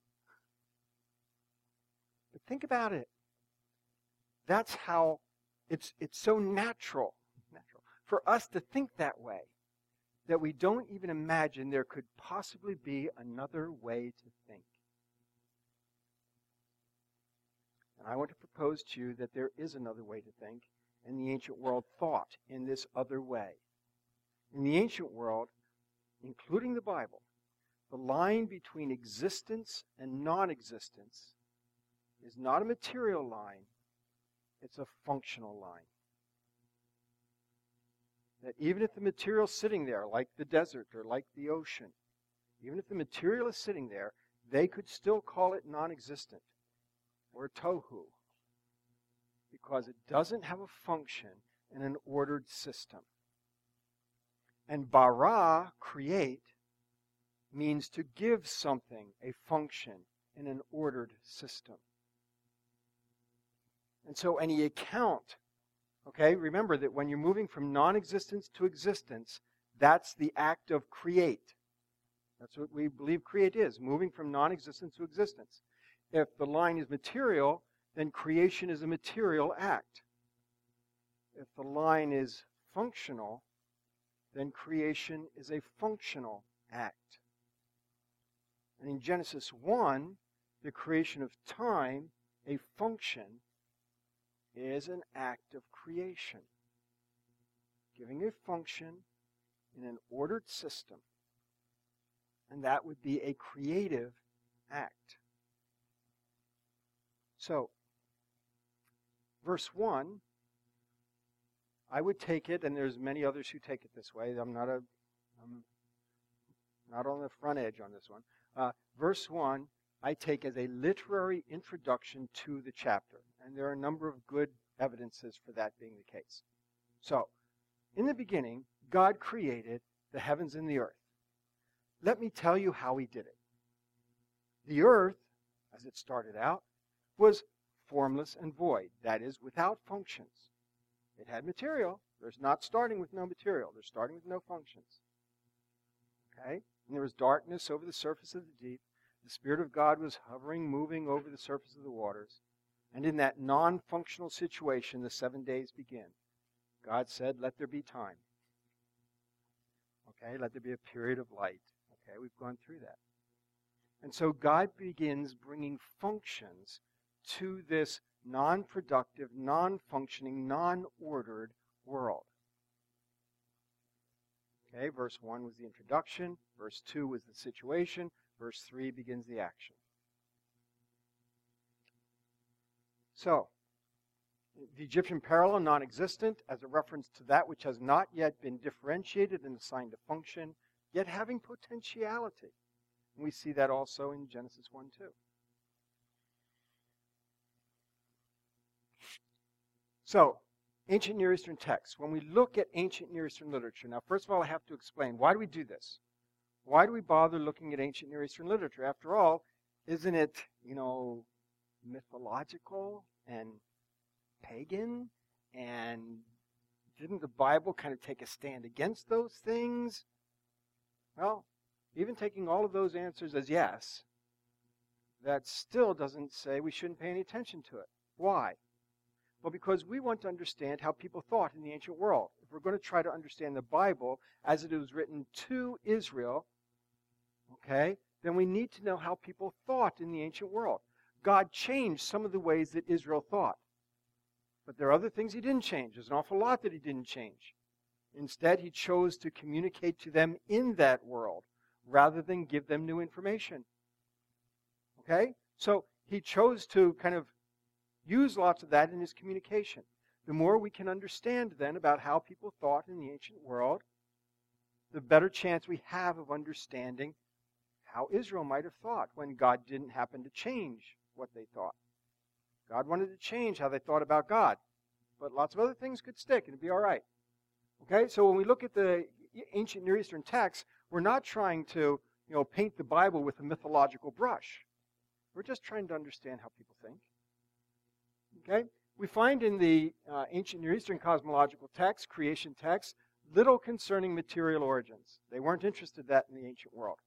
But think about it. That's how it's it's so natural, natural for us to think that way, that we don't even imagine there could possibly be another way to think. And I want to propose to you that there is another way to think, and the ancient world thought in this other way. In the ancient world, including the Bible, the line between existence and non-existence is not a material line, it's a functional line. That even if the material is sitting there, like the desert or like the ocean, even if the material is sitting there, they could still call it non-existent or tohu, because it doesn't have a function in an ordered system. And bara, create, means to give something a function in an ordered system. And so any account, okay, remember that when you're moving from non-existence to existence, that's the act of create. That's what we believe create is, moving from non-existence to existence. If the line is material, then creation is a material act. If the line is functional, then creation is a functional act. And in Genesis one, the creation of time, a function, is an act of creation, giving a function in an ordered system. And that would be a creative act. So, verse one, I would take it, and there's many others who take it this way. I'm not a, I'm not on the front edge on this one. Uh, verse one, I take as a literary introduction to the chapter. And there are a number of good evidences for that being the case. So, in the beginning, God created the heavens and the earth. Let me tell you how he did it. The earth, as it started out, was formless and void. That is, without functions. It had material. There's not starting with no material. They're starting with no functions. Okay? And there was darkness over the surface of the deep. The Spirit of God was hovering, moving over the surface of the waters. And in that non-functional situation, the seven days begin. God said, let there be time. Okay? Let there be a period of light. Okay? We've gone through that. And so God begins bringing functions to this non-productive, non-functioning, non-ordered world. Okay, verse one was the introduction, verse two was the situation, verse three begins the action. So, the Egyptian parallel, non-existent, as a reference to that which has not yet been differentiated and assigned a function, yet having potentiality. And we see that also in Genesis one two. So, ancient Near Eastern texts. When we look at ancient Near Eastern literature, now first of all I have to explain, why do we do this? Why do we bother looking at ancient Near Eastern literature? After all, isn't it, you know, mythological and pagan? And didn't the Bible kind of take a stand against those things? Well, even taking all of those answers as yes, that still doesn't say we shouldn't pay any attention to it. Why? Well, because we want to understand how people thought in the ancient world. If we're going to try to understand the Bible as it was written to Israel, okay, then we need to know how people thought in the ancient world. God changed some of the ways that Israel thought. But there are other things he didn't change. There's an awful lot that he didn't change. Instead, he chose to communicate to them in that world rather than give them new information. Okay? So he chose to kind of use lots of that in his communication. The more we can understand then about how people thought in the ancient world, the better chance we have of understanding how Israel might have thought when God didn't happen to change what they thought. God wanted to change how they thought about God, but lots of other things could stick and it'd be all right. Okay, so when we look at the ancient Near Eastern texts, we're not trying to, you know, paint the Bible with a mythological brush. We're just trying to understand how people think. Okay, we find in the uh, ancient Near Eastern cosmological texts, creation texts, little concerning material origins. They weren't interested in that in the ancient world.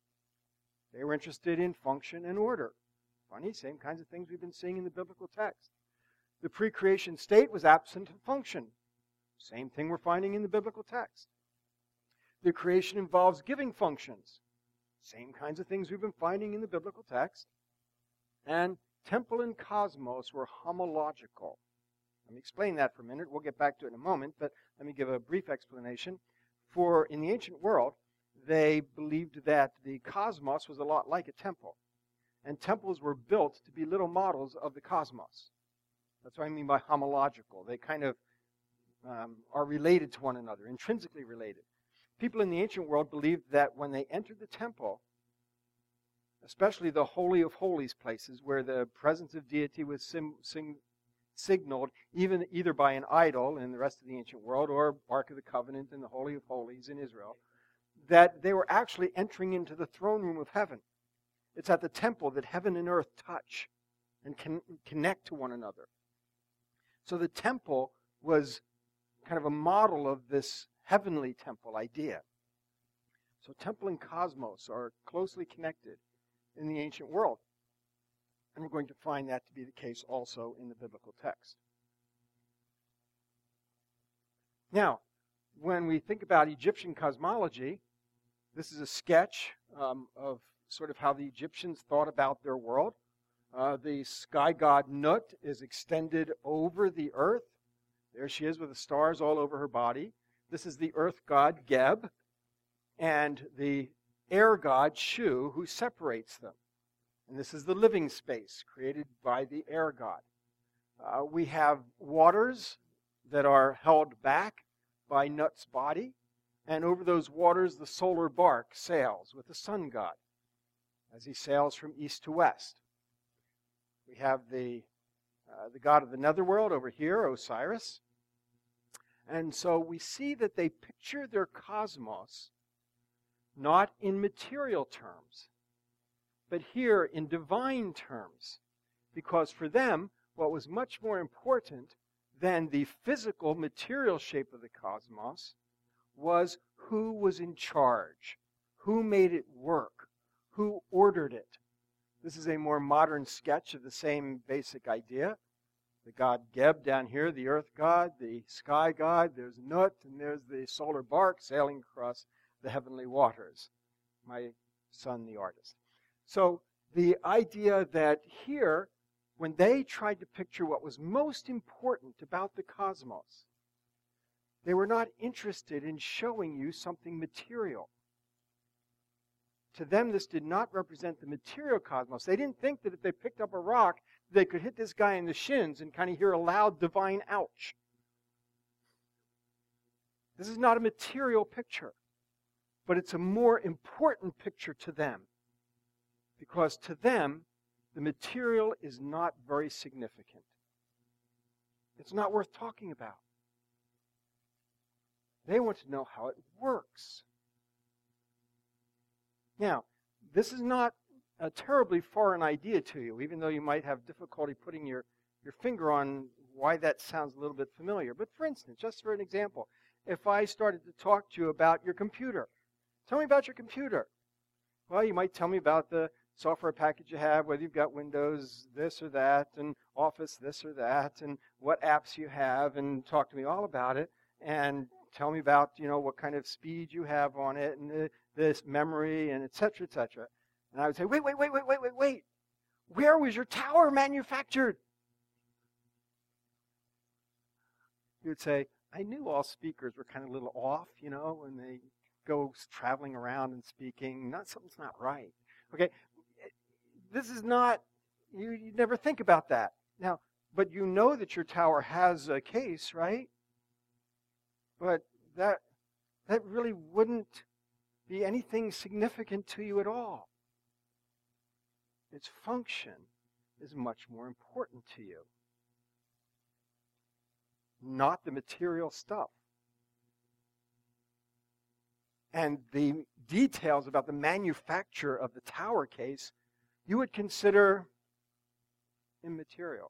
They were interested in function and order. Funny, same kinds of things we've been seeing in the biblical text. The pre-creation state was absent of function. Same thing we're finding in the biblical text. The creation involves giving functions. Same kinds of things we've been finding in the biblical text. And temple and cosmos were homological. Let me explain that for a minute. We'll get back to it in a moment, but let me give a brief explanation. For in the ancient world, they believed that the cosmos was a lot like a temple. And temples were built to be little models of the cosmos. That's what I mean by homological. They kind of um, are related to one another, intrinsically related. People in the ancient world believed that when they entered the temple, especially the Holy of Holies places where the presence of deity was sim, sim, signaled even either by an idol in the rest of the ancient world or Ark of the Covenant in the Holy of Holies in Israel, that they were actually entering into the throne room of heaven. It's at the temple that heaven and earth touch and can connect to one another. So the temple was kind of a model of this heavenly temple idea. So temple and cosmos are closely connected in the ancient world. And we're going to find that to be the case also in the biblical text. Now, when we think about Egyptian cosmology, this is a sketch um, of sort of how the Egyptians thought about their world. Uh, the sky god Nut is extended over the earth. There she is with the stars all over her body. This is the earth god Geb, and the air god Shu, who separates them. And this is the living space created by the air god. Uh, we have waters that are held back by Nut's body, and over those waters the solar bark sails with the sun god as he sails from east to west. We have the, uh, the god of the netherworld over here, Osiris. And so we see that they picture their cosmos not in material terms, but here in divine terms. Because for them, what was much more important than the physical material shape of the cosmos was who was in charge, who made it work, who ordered it. This is a more modern sketch of the same basic idea. The god Geb down here, the earth god, the sky god, there's Nut, and there's the solar bark sailing across the heavenly waters. My son, the artist. So the idea that here, when they tried to picture what was most important about the cosmos, they were not interested in showing you something material. To them, this did not represent the material cosmos. They didn't think that if they picked up a rock, they could hit this guy in the shins and kind of hear a loud divine ouch. This is not a material picture, but it's a more important picture to them. Because to them, the material is not very significant. It's not worth talking about. They want to know how it works. Now, this is not a terribly foreign idea to you, even though you might have difficulty putting your, your finger on why that sounds a little bit familiar. But for instance, just for an example, if I started to talk to you about your computer, tell me about your computer. Well, you might tell me about the software package you have, whether you've got Windows this or that, and Office this or that, and what apps you have, and talk to me all about it, and tell me about, you know, what kind of speed you have on it, and the, this memory, and et cetera, et cetera. And I would say, wait, wait, wait, wait, wait, wait, wait. Where was your tower manufactured? You would say, I knew all speakers were kind of a little off, you know, when they go traveling around and speaking. Not something's not right. Okay, this is not, you, you never think about that. Now, but you know that your tower has a case, right? But that that really wouldn't be anything significant to you at all. Its function is much more important to you, not the material stuff. And the details about the manufacture of the tower case, you would consider immaterial.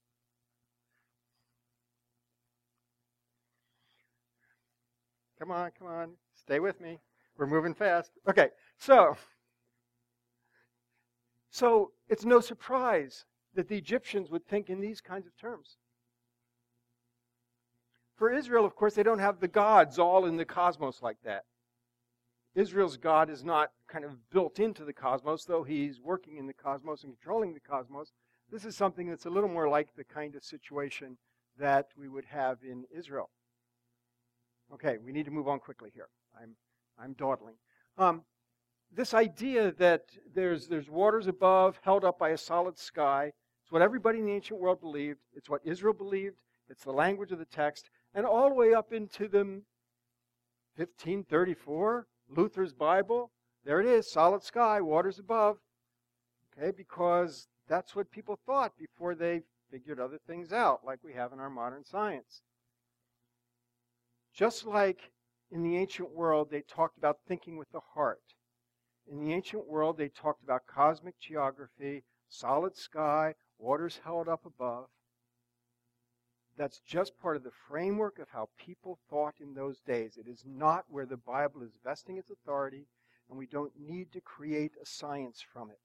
Come on, come on. Stay with me. We're moving fast. Okay, so, so it's no surprise that the Egyptians would think in these kinds of terms. For Israel, of course, they don't have the gods all in the cosmos like that. Israel's God is not kind of built into the cosmos, though he's working in the cosmos and controlling the cosmos. This is something that's a little more like the kind of situation that we would have in Israel. Okay, we need to move on quickly here. I'm I'm dawdling. Um, this idea that there's there's waters above held up by a solid sky, it's what everybody in the ancient world believed. It's what Israel believed. It's the language of the text. And all the way up into the fifteen thirty-four, Luther's Bible, there it is, solid sky, waters above. Okay, because that's what people thought before they figured other things out, like we have in our modern science. Just like in the ancient world, they talked about thinking with the heart. In the ancient world, they talked about cosmic geography, solid sky, waters held up above. That's just part of the framework of how people thought in those days. It is not where the Bible is vesting its authority, and we don't need to create a science from it.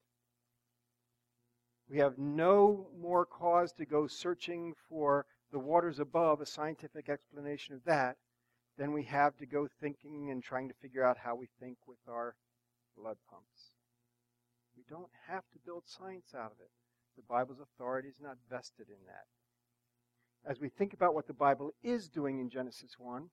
We have no more cause to go searching for the waters above, a scientific explanation of that, than we have to go thinking and trying to figure out how we think with our blood pumps. We don't have to build science out of it. The Bible's authority is not vested in that. As we think about what the Bible is doing in Genesis one,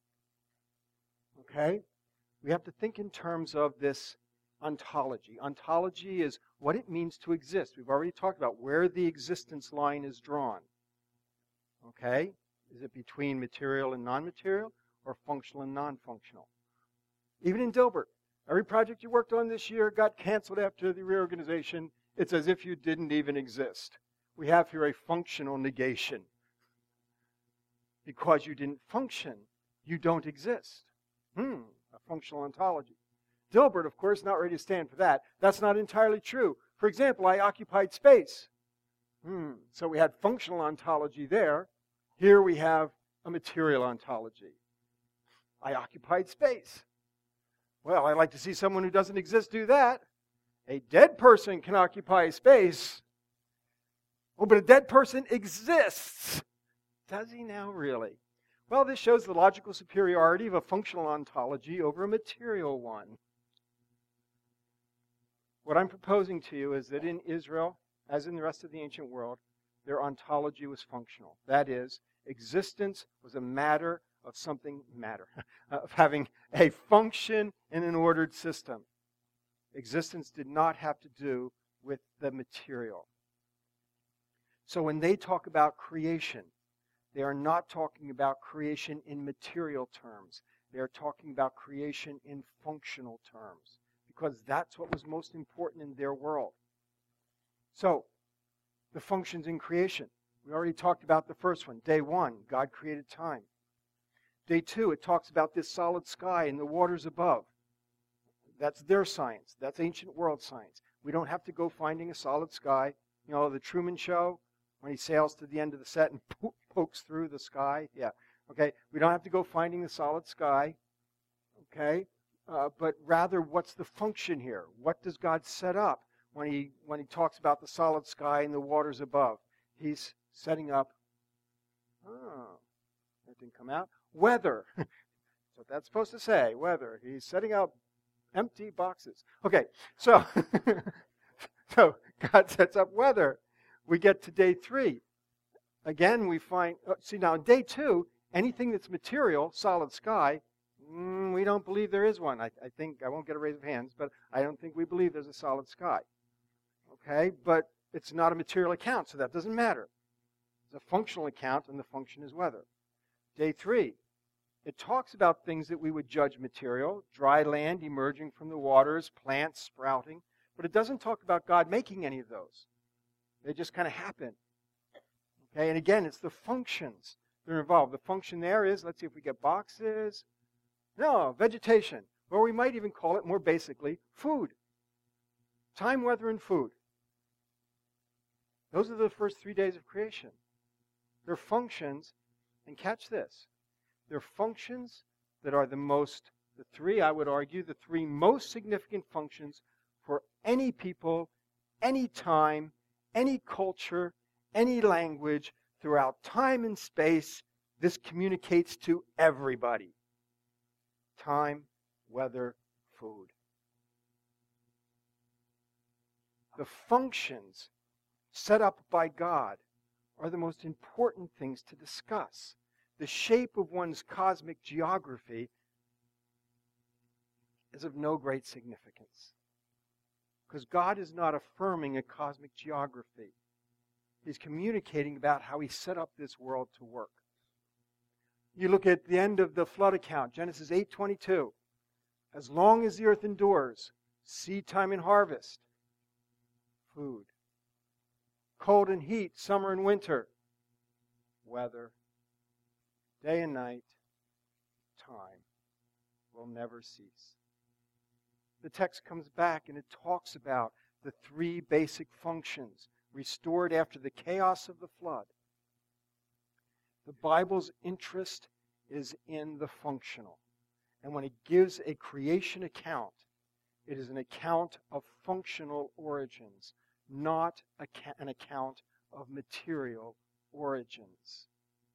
okay, we have to think in terms of this ontology. Ontology is what it means to exist. We've already talked about where the existence line is drawn. Okay? Is it between material and non-material, or functional and non-functional? Even in Dilbert, every project you worked on this year got canceled after the reorganization. It's as if you didn't even exist. We have here a functional negation. Because you didn't function, you don't exist. Hmm, a functional ontology. Dilbert, of course, not ready to stand for that. That's not entirely true. For example, I occupied space. Hmm, so we had functional ontology there. Here we have a material ontology. I occupied space. Well, I'd like to see someone who doesn't exist do that. A dead person can occupy space. Oh, but a dead person exists. Does he now really? Well, this shows the logical superiority of a functional ontology over a material one. What I'm proposing to you is that in Israel, as in the rest of the ancient world, their ontology was functional. That is, existence was a matter of something matter, of having a function in an ordered system. Existence did not have to do with the material. So when they talk about creation, they are not talking about creation in material terms. They are talking about creation in functional terms, because that's what was most important in their world. So, the functions in creation. We already talked about the first one. Day one, God created time. Day two, it talks about this solid sky and the waters above. That's their science. That's ancient world science. We don't have to go finding a solid sky. You know, the Truman Show, when he sails to the end of the set and po- pokes through the sky. Yeah, okay. We don't have to go finding the solid sky. Okay. uh, but rather what's the function here? What does God set up when he, when he talks about the solid sky and the waters above? He's setting up, oh, that didn't come out, weather. That's what that's supposed to say, weather. He's setting up empty boxes. Okay, so, so God sets up weather. We get to day three. Again, we find, uh, see now in day two, anything that's material, solid sky, mm, we don't believe there is one. I, I think, I won't get a raise of hands, but I don't think we believe there's a solid sky. Okay, but it's not a material account, so that doesn't matter. It's a functional account, and the function is weather. Day three, it talks about things that we would judge material, dry land emerging from the waters, plants sprouting, but it doesn't talk about God making any of those. They just kind of happen. Okay, and again, it's the functions that are involved. The function there is, let's see if we get boxes. No, vegetation. Or we might even call it more basically, food. Time, weather, and food. Those are the first three days of creation. They're functions, and catch this. They're functions that are the most, the three, I would argue, the three most significant functions for any people, any time, any culture, any language, throughout time and space. This communicates to everybody. Time, weather, food. The functions set up by God are the most important things to discuss. The shape of one's cosmic geography is of no great significance, because God is not affirming a cosmic geography. He's communicating about how he set up this world to work. You look at the end of the flood account, Genesis eight twenty-two. As long as the earth endures, seed time and harvest, food. Cold and heat, summer and winter, weather. Day and night, time will never cease. The text comes back and it talks about the three basic functions restored after the chaos of the flood. The Bible's interest is in the functional. And when it gives a creation account, it is an account of functional origins, not an account of material origins.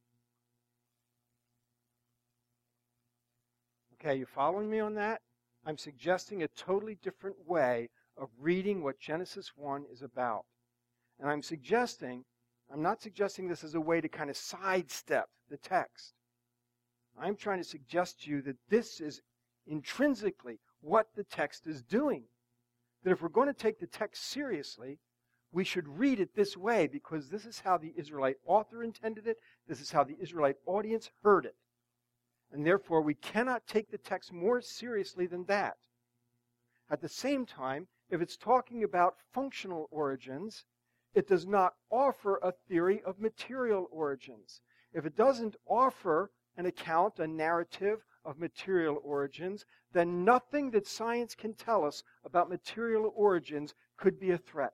Okay, you following me on that? I'm suggesting a totally different way of reading what Genesis one is about. And I'm suggesting, I'm not suggesting this as a way to kind of sidestep the text. I'm trying to suggest to you that this is intrinsically what the text is doing. That if we're going to take the text seriously, we should read it this way, because this is how the Israelite author intended it. This is how the Israelite audience heard it. And therefore, we cannot take the text more seriously than that. At the same time, if it's talking about functional origins, it does not offer a theory of material origins. If it doesn't offer an account, a narrative of material origins, then nothing that science can tell us about material origins could be a threat.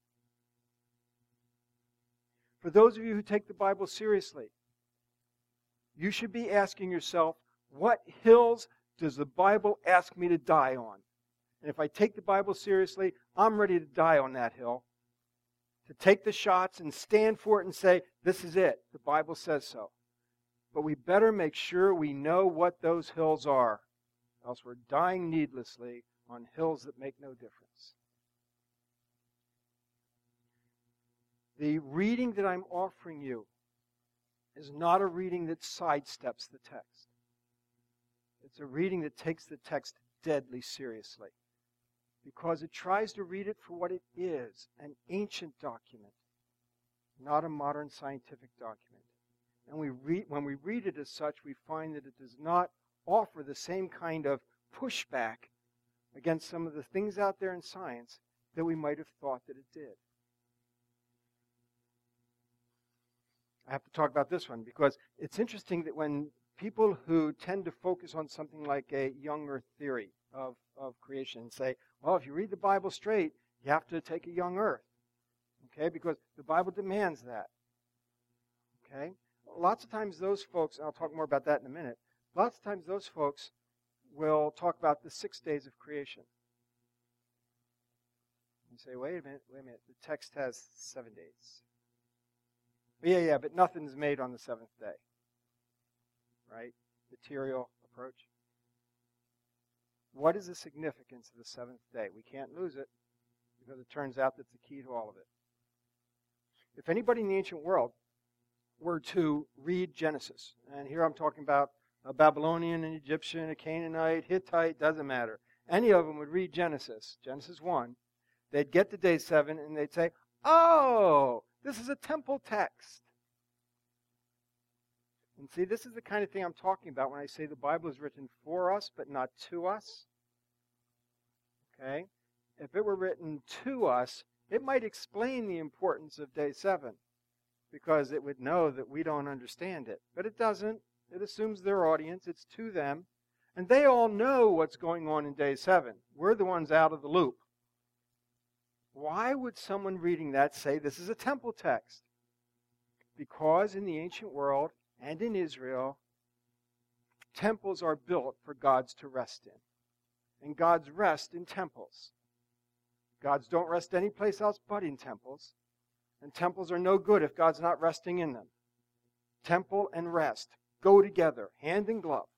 For those of you who take the Bible seriously, you should be asking yourself, what hills does the Bible ask me to die on? And if I take the Bible seriously, I'm ready to die on that hill. To take the shots and stand for it and say, this is it. The Bible says so. But we better make sure we know what those hills are, else we're dying needlessly on hills that make no difference. The reading that I'm offering you is not a reading that sidesteps the text. It's a reading that takes the text deadly seriously, because it tries to read it for what it is, an ancient document, not a modern scientific document. And we read, when we read it as such, we find that it does not offer the same kind of pushback against some of the things out there in science that we might have thought that it did. I have to talk about this one, because it's interesting that when people who tend to focus on something like a young earth theory of, of creation and say, well, if you read the Bible straight, you have to take a young earth. Okay, because the Bible demands that. Okay? Lots of times those folks, and I'll talk more about that in a minute, lots of times those folks will talk about the six days of creation. You say, wait a minute, wait a minute. The text has seven days. Yeah, yeah, but nothing's made on the seventh day. Right? Material approach. What is the significance of the seventh day? We can't lose it because it turns out that's the key to all of it. If anybody in the ancient world were to read Genesis, and here I'm talking about a Babylonian, an Egyptian, a Canaanite, Hittite, doesn't matter. Any of them would read Genesis, Genesis one. They'd get to day seven and they'd say, oh, this is a temple text. And see, this is the kind of thing I'm talking about when I say the Bible is written for us, but not to us. Okay? If it were written to us, it might explain the importance of day seven, because it would know that we don't understand it. But it doesn't. It assumes their audience. It's to them. And they all know what's going on in day seven. We're the ones out of the loop. Why would someone reading that say this is a temple text? Because in the ancient world and in Israel, temples are built for gods to rest in. And gods rest in temples. Gods don't rest anyplace else but in temples. And temples are no good if God's not resting in them. Temple and rest go together, hand in glove.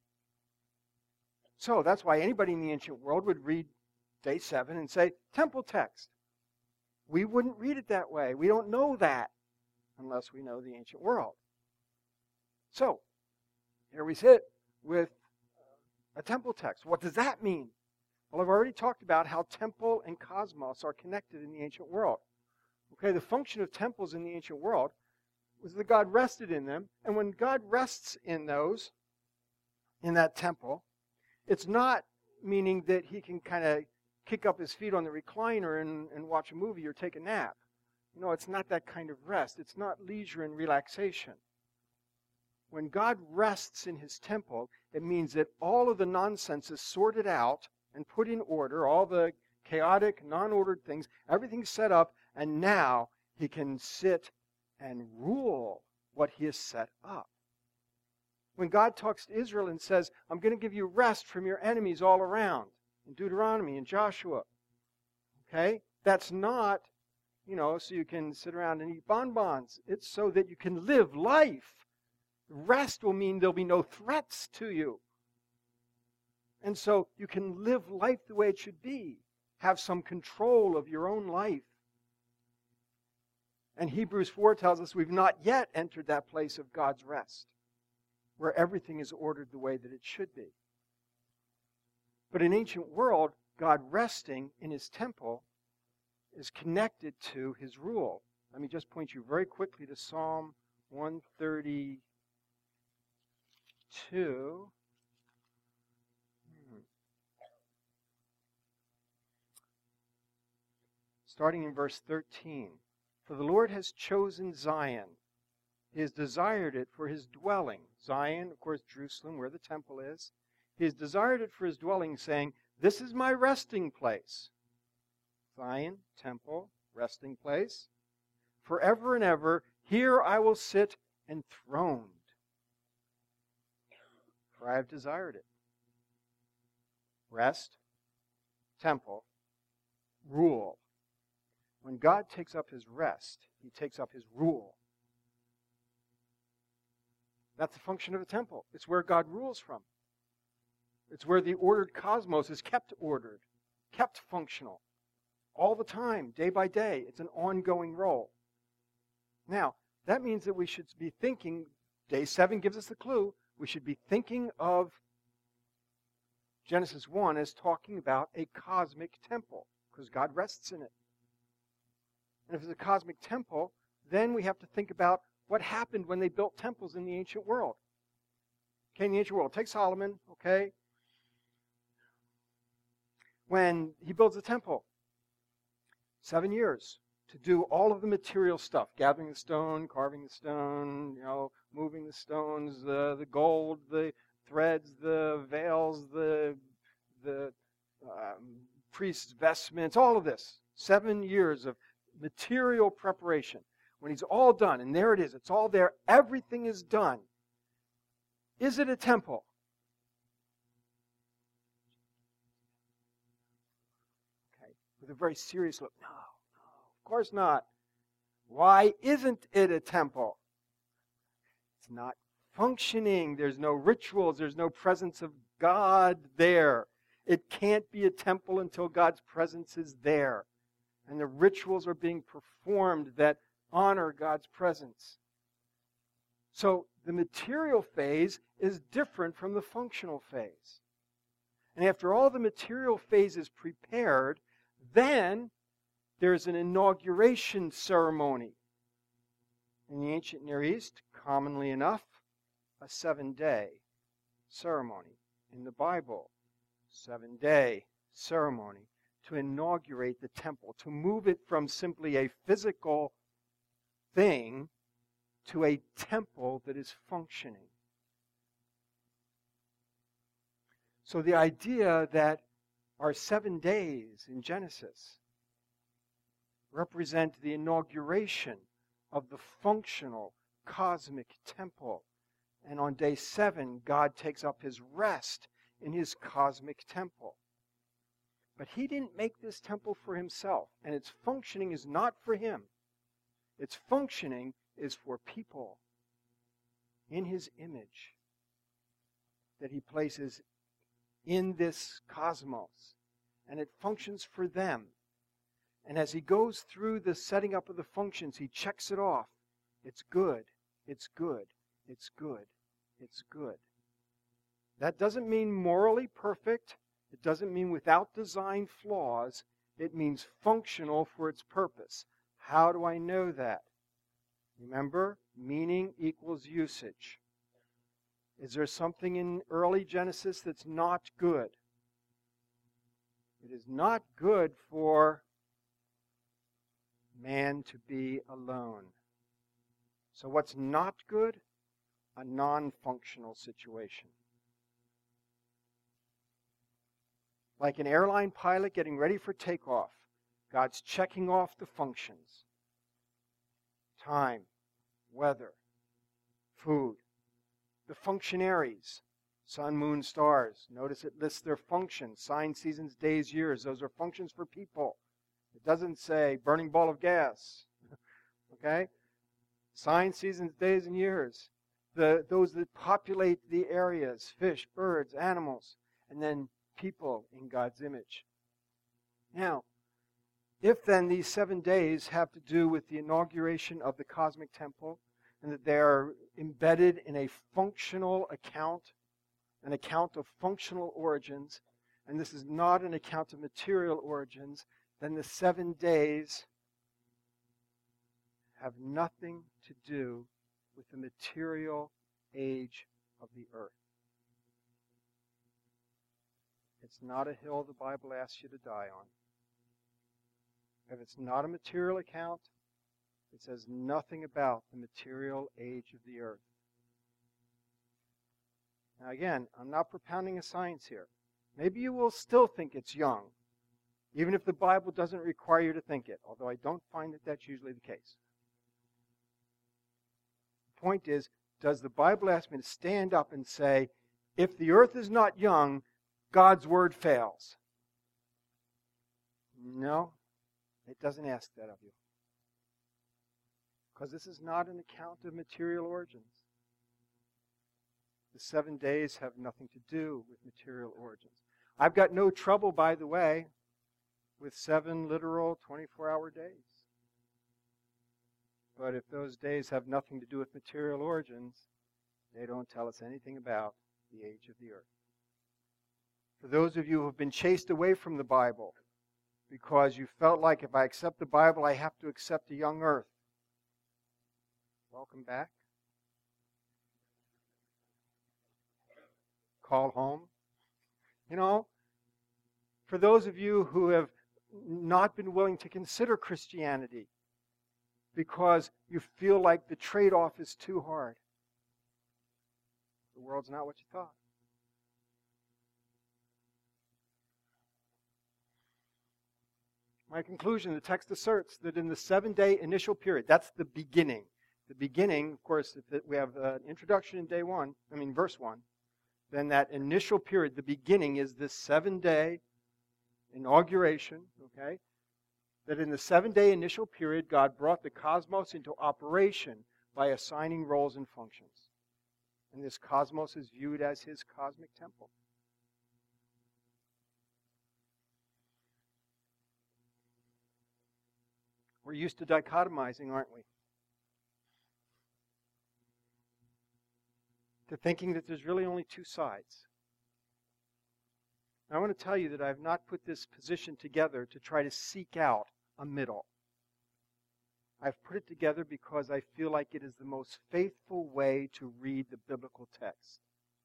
So that's why anybody in the ancient world would read day seven and say, temple text. We wouldn't read it that way. We don't know that unless we know the ancient world. So, here we sit with a temple text. What does that mean? Well, I've already talked about how temple and cosmos are connected in the ancient world. Okay, the function of temples in the ancient world was that God rested in them. And when God rests in those, in that temple, it's not meaning that he can kind of kick up his feet on the recliner and, and watch a movie or take a nap. No, it's not that kind of rest. It's not leisure and relaxation. When God rests in his temple, it means that all of the nonsense is sorted out and put in order, all the chaotic, non-ordered things, everything's set up, and now he can sit and rule what he has set up. When God talks to Israel and says, I'm going to give you rest from your enemies all around, in Deuteronomy and Joshua, okay, that's not, you know, so you can sit around and eat bonbons. It's so that you can live life. Rest will mean there'll be no threats to you. And so you can live life the way it should be. Have some control of your own life. And Hebrews four tells us we've not yet entered that place of God's rest, where everything is ordered the way that it should be. But in ancient world, God resting in his temple is connected to his rule. Let me just point you very quickly to Psalm one thirty-two. Hmm. Starting in verse thirteen. For the Lord has chosen Zion. He has desired it for his dwelling. Zion, of course, Jerusalem, where the temple is. He has desired it for his dwelling, saying, this is my resting place. Zion, temple, resting place. Forever and ever, here I will sit enthroned. For I have desired it. Rest, temple, rule. When God takes up his rest, he takes up his rule. That's the function of a temple. It's where God rules from. It's where the ordered cosmos is kept ordered, kept functional, all the time, day by day. It's an ongoing role. Now, that means that we should be thinking, day seven gives us the clue, we should be thinking of Genesis one as talking about a cosmic temple, because God rests in it. And if it's a cosmic temple, then we have to think about what happened when they built temples in the ancient world. Okay, in the ancient world. Take Solomon, okay? When he builds a temple, seven years to do all of the material stuff, gathering the stone, carving the stone, you know, moving the stones, the, the gold, the threads, the veils, the, the um, priest's vestments, all of this. Seven years of material preparation. When he's all done, and there it is, it's all there, everything is done. Is it a temple? with a very serious look. No, no, of course not. Why isn't it a temple? It's not functioning. There's no rituals. There's no presence of God there. It can't be a temple until God's presence is there. And the rituals are being performed that honor God's presence. So the material phase is different from the functional phase. And after all the material phase is prepared, then there's an inauguration ceremony. In the ancient Near East, commonly enough, a seven-day ceremony. In the Bible, seven-day ceremony to inaugurate the temple, to move it from simply a physical thing to a temple that is functioning. So the idea that our seven days in Genesis represent the inauguration of the functional cosmic temple. And on day seven, God takes up his rest in his cosmic temple. But he didn't make this temple for himself, and its functioning is not for him. Its functioning is for people in his image that he places in this cosmos, and it functions for them. And as he goes through the setting up of the functions, he checks it off. It's good, it's good, it's good, it's good. That doesn't mean morally perfect. It doesn't mean without design flaws. It means functional for its purpose. How do I know that? Remember, meaning equals usage. Is there something in early Genesis that's not good? It is not good for man to be alone. So what's not good? A non-functional situation. Like an airline pilot getting ready for takeoff, God's checking off the functions. Time, weather, food. The functionaries, sun, moon, stars. Notice it lists their functions. Signs, seasons, days, years. Those are functions for people. It doesn't say burning ball of gas. Okay? Signs, seasons, days, and years. The, those that populate the areas, fish, birds, animals, and then people in God's image. Now, if then these seven days have to do with the inauguration of the cosmic temple, and that they are embedded in a functional account, an account of functional origins, and this is not an account of material origins, then the seven days have nothing to do with the material age of the earth. It's not a hill the Bible asks you to die on. If it's not a material account, it says nothing about the material age of the earth. Now again, I'm not propounding a science here. Maybe you will still think it's young, even if the Bible doesn't require you to think it, although I don't find that that's usually the case. The point is, does the Bible ask me to stand up and say, if the earth is not young, God's word fails? No, it doesn't ask that of you. Because this is not an account of material origins. The seven days have nothing to do with material origins. I've got no trouble, by the way, with seven literal twenty-four hour days. But if those days have nothing to do with material origins, they don't tell us anything about the age of the earth. For those of you who have been chased away from the Bible because you felt like if I accept the Bible, I have to accept a young earth, welcome back. Call home. You know, for those of you who have not been willing to consider Christianity because you feel like the trade-off is too hard, the world's not what you thought. My conclusion, the text asserts that in the seven-day initial period, that's the beginning. The beginning, of course, if we have an introduction in day one, I mean verse one, then that initial period, the beginning, is this seven-day inauguration, okay? that in the seven-day initial period, God brought the cosmos into operation by assigning roles and functions. And this cosmos is viewed as his cosmic temple. We're used to dichotomizing, aren't we? To thinking that there's really only two sides. I want to tell you that I have not put this position together to try to seek out a middle. I've put it together because I feel like it is the most faithful way to read the biblical text.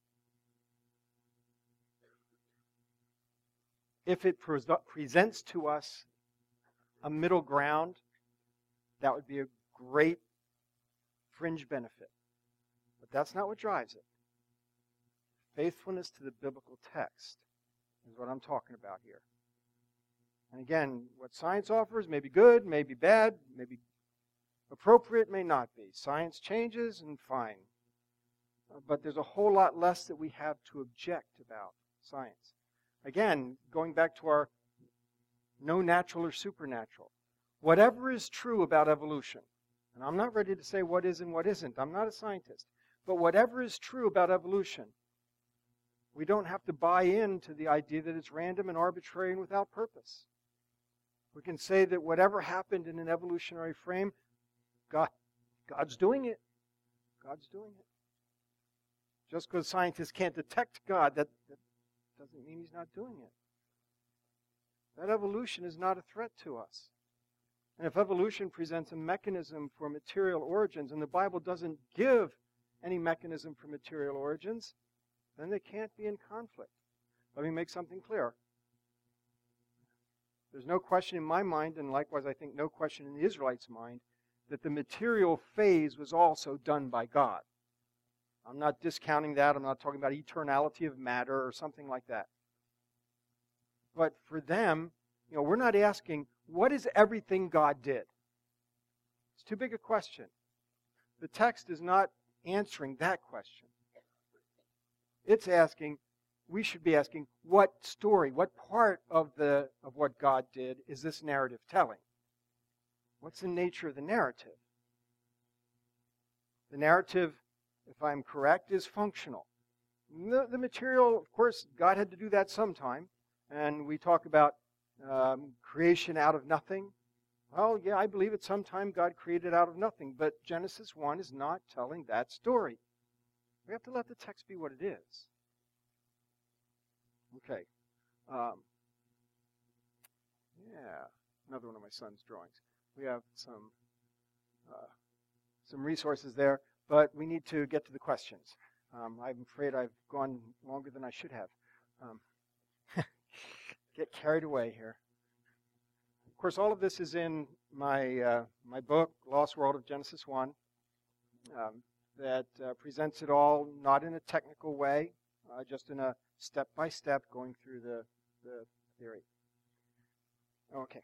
If it pre- presents to us a middle ground, that would be a great fringe benefit. But that's not what drives it. Faithfulness to the biblical text is what I'm talking about here. And again, what science offers may be good, may be bad, may be appropriate, may not be. Science changes, and fine. Uh, but there's a whole lot less that we have to object about science. Again, going back to our no natural or supernatural. Whatever is true about evolution, and I'm not ready to say what is and what isn't. I'm not a scientist. But whatever is true about evolution, we don't have to buy into the idea that it's random and arbitrary and without purpose. We can say that whatever happened in an evolutionary frame, God, God's doing it. God's doing it. Just because scientists can't detect God, that, that doesn't mean he's not doing it. That evolution is not a threat to us. And if evolution presents a mechanism for material origins, and the Bible doesn't give any mechanism for material origins, then they can't be in conflict. Let me make something clear. There's no question in my mind, and likewise I think no question in the Israelites' mind, that the material phase was also done by God. I'm not discounting that. I'm not talking about eternality of matter or something like that. But for them, you know, we're not asking, what is everything God did? It's too big a question. The text is not answering that question. It's asking, we should be asking, what story, what part of the of what God did is this narrative telling? What's the nature of the narrative? The narrative, if I'm correct, is functional. The, the material, of course, God had to do that sometime. And we talk about um, creation out of nothing. Well, yeah, I believe at some time God created out of nothing. But Genesis one is not telling that story. We have to let the text be what it is. Okay. Um, yeah, another one of my son's drawings. We have some uh, some resources there, but we need to get to the questions. Um, I'm afraid I've gone longer than I should have. Um, get carried away here. Of course, all of this is in my uh, my book, Lost World of Genesis one, um, that uh, presents it all not in a technical way, uh, just in a step-by-step going through the, the theory. Okay.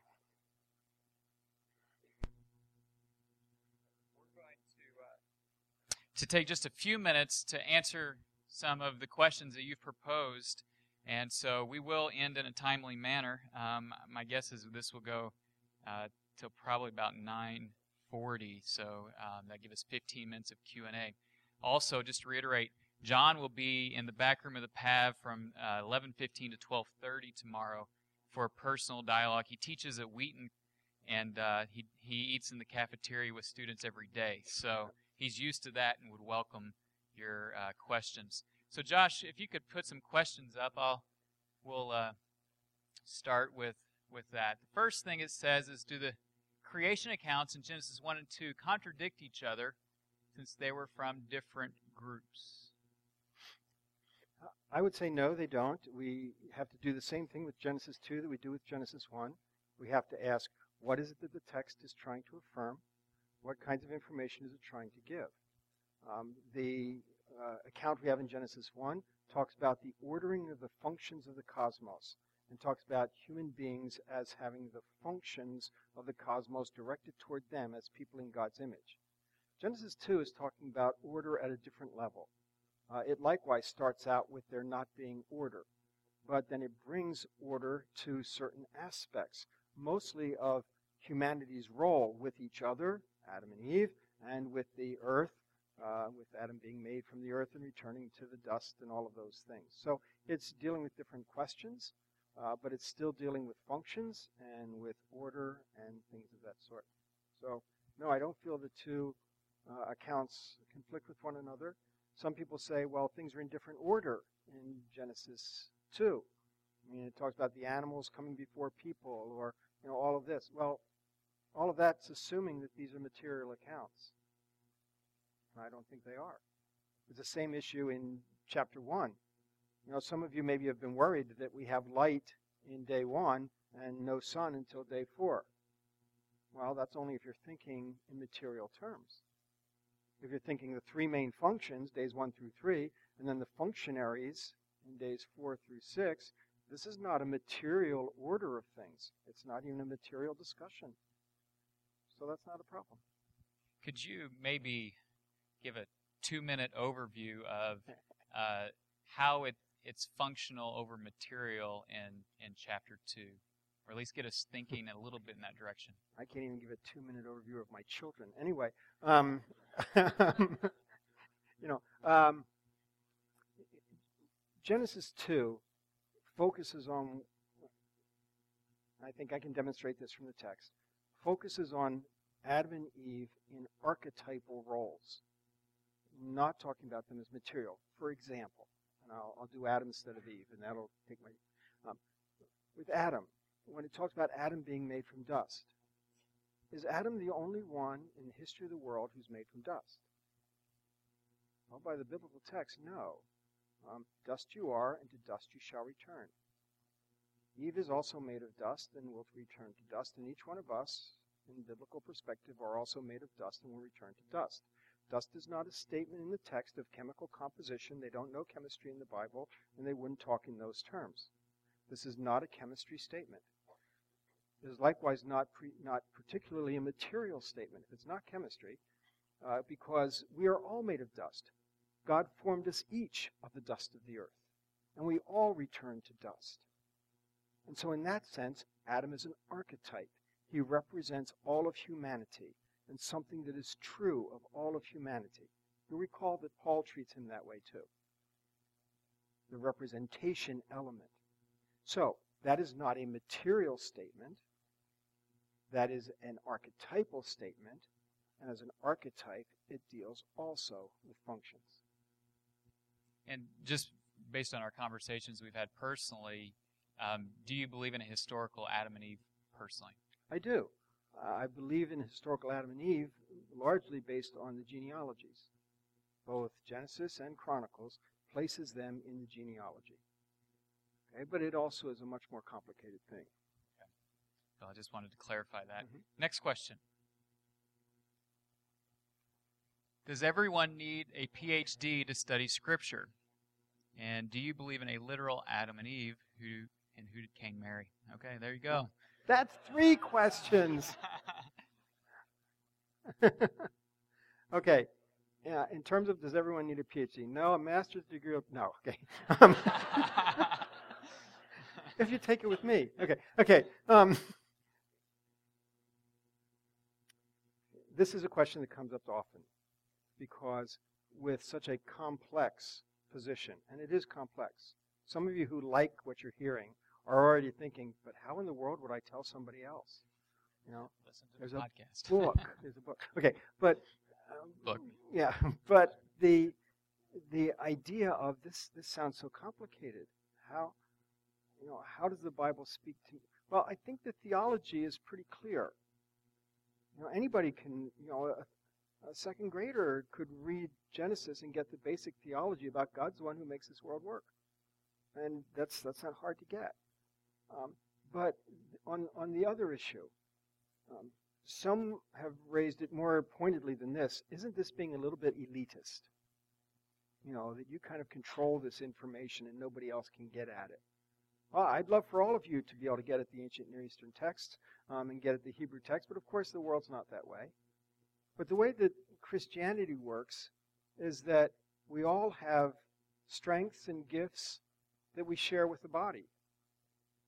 We're going to, uh, to take just a few minutes to answer some of the questions that you've proposed. And so we will end in a timely manner. Um, my guess is this will go uh, till probably about nine forty, so um, that gives us fifteen minutes of Q and A. Also, just to reiterate, John will be in the back room of the P A V from uh, eleven fifteen to twelve thirty tomorrow for a personal dialogue. He teaches at Wheaton, and uh, he, he eats in the cafeteria with students every day. So he's used to that and would welcome your uh, questions. So, Josh, if you could put some questions up, I'll we'll uh, start with with that. The first thing it says is, do the creation accounts in Genesis one and two contradict each other since they were from different groups? I would say no, they don't. We have to do the same thing with Genesis two that we do with Genesis one. We have to ask, what is it that the text is trying to affirm? What kinds of information is it trying to give? Um, the Uh, account we have in Genesis one talks about the ordering of the functions of the cosmos and talks about human beings as having the functions of the cosmos directed toward them as people in God's image. Genesis two is talking about order at a different level. Uh, it likewise starts out with there not being order, but then it brings order to certain aspects, mostly of humanity's role with each other, Adam and Eve, and with the earth, uh, with Adam being made from the earth and returning to the dust and all of those things. So it's dealing with different questions, uh, but it's still dealing with functions and with order and things of that sort. So, no, I don't feel the two uh, accounts conflict with one another. Some people say, well, things are in different order in Genesis two. I mean, it talks about the animals coming before people, or, you know, all of this. Well, all of that's assuming that these are material accounts. I don't think they are. It's the same issue in chapter one. You know, some of you maybe have been worried that we have light in day one and no sun until day four. Well, that's only if you're thinking in material terms. If you're thinking the three main functions, days one through three, and then the functionaries in days four through six, this is not a material order of things. It's not even a material discussion. So that's not a problem. Could you maybe give a two-minute overview of uh, how it, it's functional over material in, in chapter two? Or at least get us thinking a little bit in that direction. I can't even give a two-minute overview of my children. Anyway, um, you know, um, Genesis two focuses on, I think I can demonstrate this from the text, focuses on Adam and Eve in archetypal roles, not talking about them as material. For example, and I'll, I'll do Adam instead of Eve, and that'll take my, um, with Adam, when it talks about Adam being made from dust, is Adam the only one in the history of the world who's made from dust? Well, by the biblical text, no. Um, dust you are, and to dust you shall return. Eve is also made of dust and will return to dust, and each one of us, in biblical perspective, are also made of dust and will return to dust. Dust is not a statement in the text of chemical composition. They don't know chemistry in the Bible, and they wouldn't talk in those terms. This is not a chemistry statement. It is likewise not pre, not particularly a material statement. It's not chemistry, uh, because we are all made of dust. God formed us each of the dust of the earth, and we all return to dust. And so in that sense, Adam is an archetype. He represents all of humanity and something that is true of all of humanity. You'll recall that Paul treats him that way too. The representation element. So, that is not a material statement. That is an archetypal statement. And as an archetype, it deals also with functions. And just based on our conversations we've had personally, um, do you believe in a historical Adam and Eve personally? I do. Uh, I believe in historical Adam and Eve largely based on the genealogies. Both Genesis and Chronicles places them in the genealogy. Okay, but it also is a much more complicated thing. Okay. So I just wanted to clarify that. Mm-hmm. Next question. Does everyone need a P H D to study Scripture? And do you believe in a literal Adam and Eve? Who and who did Cain marry? Okay, there you go. That's three questions. Okay. Yeah, in terms of does everyone need a P H D? No, a master's degree. Of, no, okay. Um, if you take it with me. Okay, okay. Um, this is a question that comes up often because with such a complex position, and it is complex, some of you who like what you're hearing are already thinking, but how in the world would I tell somebody else? You know, Listen to there's the a podcast. book. There's a book. Okay, but um, Book. Yeah, but the the idea of this this sounds so complicated. How you know how does the Bible speak to me? Well, I think the theology is pretty clear. You know, anybody can. You know, a, a second grader could read Genesis and get the basic theology about God's the one who makes this world work, and that's that's not hard to get. Um, but on on the other issue, um, some have raised it more pointedly than this. Isn't this being a little bit elitist? You know, that you kind of control this information and nobody else can get at it. Well, I'd love for all of you to be able to get at the ancient Near Eastern texts um, and get at the Hebrew text, but of course the world's not that way. But the way that Christianity works is that we all have strengths and gifts that we share with the body.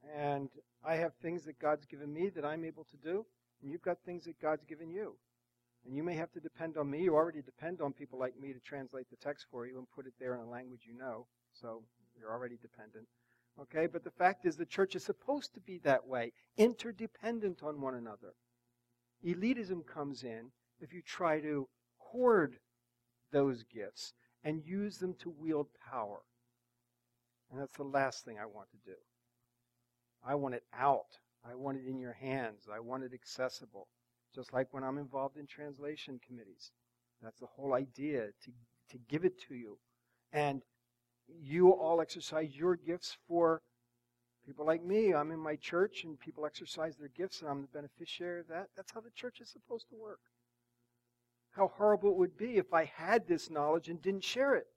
And I have things that God's given me that I'm able to do, and you've got things that God's given you. And you may have to depend on me. You already depend on people like me to translate the text for you and put it there in a language you know. So you're already dependent. Okay, but the fact is the church is supposed to be that way, interdependent on one another. Elitism comes in if you try to hoard those gifts and use them to wield power. And that's the last thing I want to do. I want it out. I want it in your hands. I want it accessible. Just like when I'm involved in translation committees. That's the whole idea, to, to give it to you. And you all exercise your gifts for people like me. I'm in my church and people exercise their gifts and I'm the beneficiary of that. That's how the church is supposed to work. How horrible it would be if I had this knowledge and didn't share it.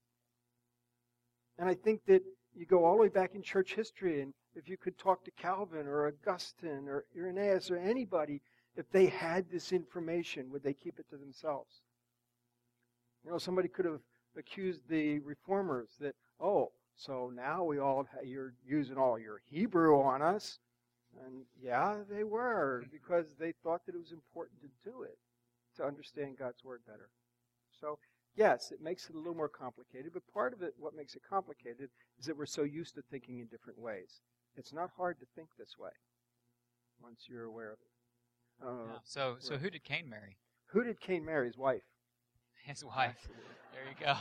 And I think that you go all the way back in church history, and if you could talk to Calvin or Augustine or Irenaeus or anybody, if they had this information, would they keep it to themselves? You know, somebody could have accused the reformers that, oh, so now we all, you're using all your Hebrew on us. And yeah, they were, because they thought that it was important to do it, to understand God's word better. So, yes, it makes it a little more complicated, but part of it, what makes it complicated, is that we're so used to thinking in different ways. It's not hard to think this way, once you're aware of it. Uh, yeah. So, so right. who did Cain marry? Who did Cain marry? His wife. His wife. There you go.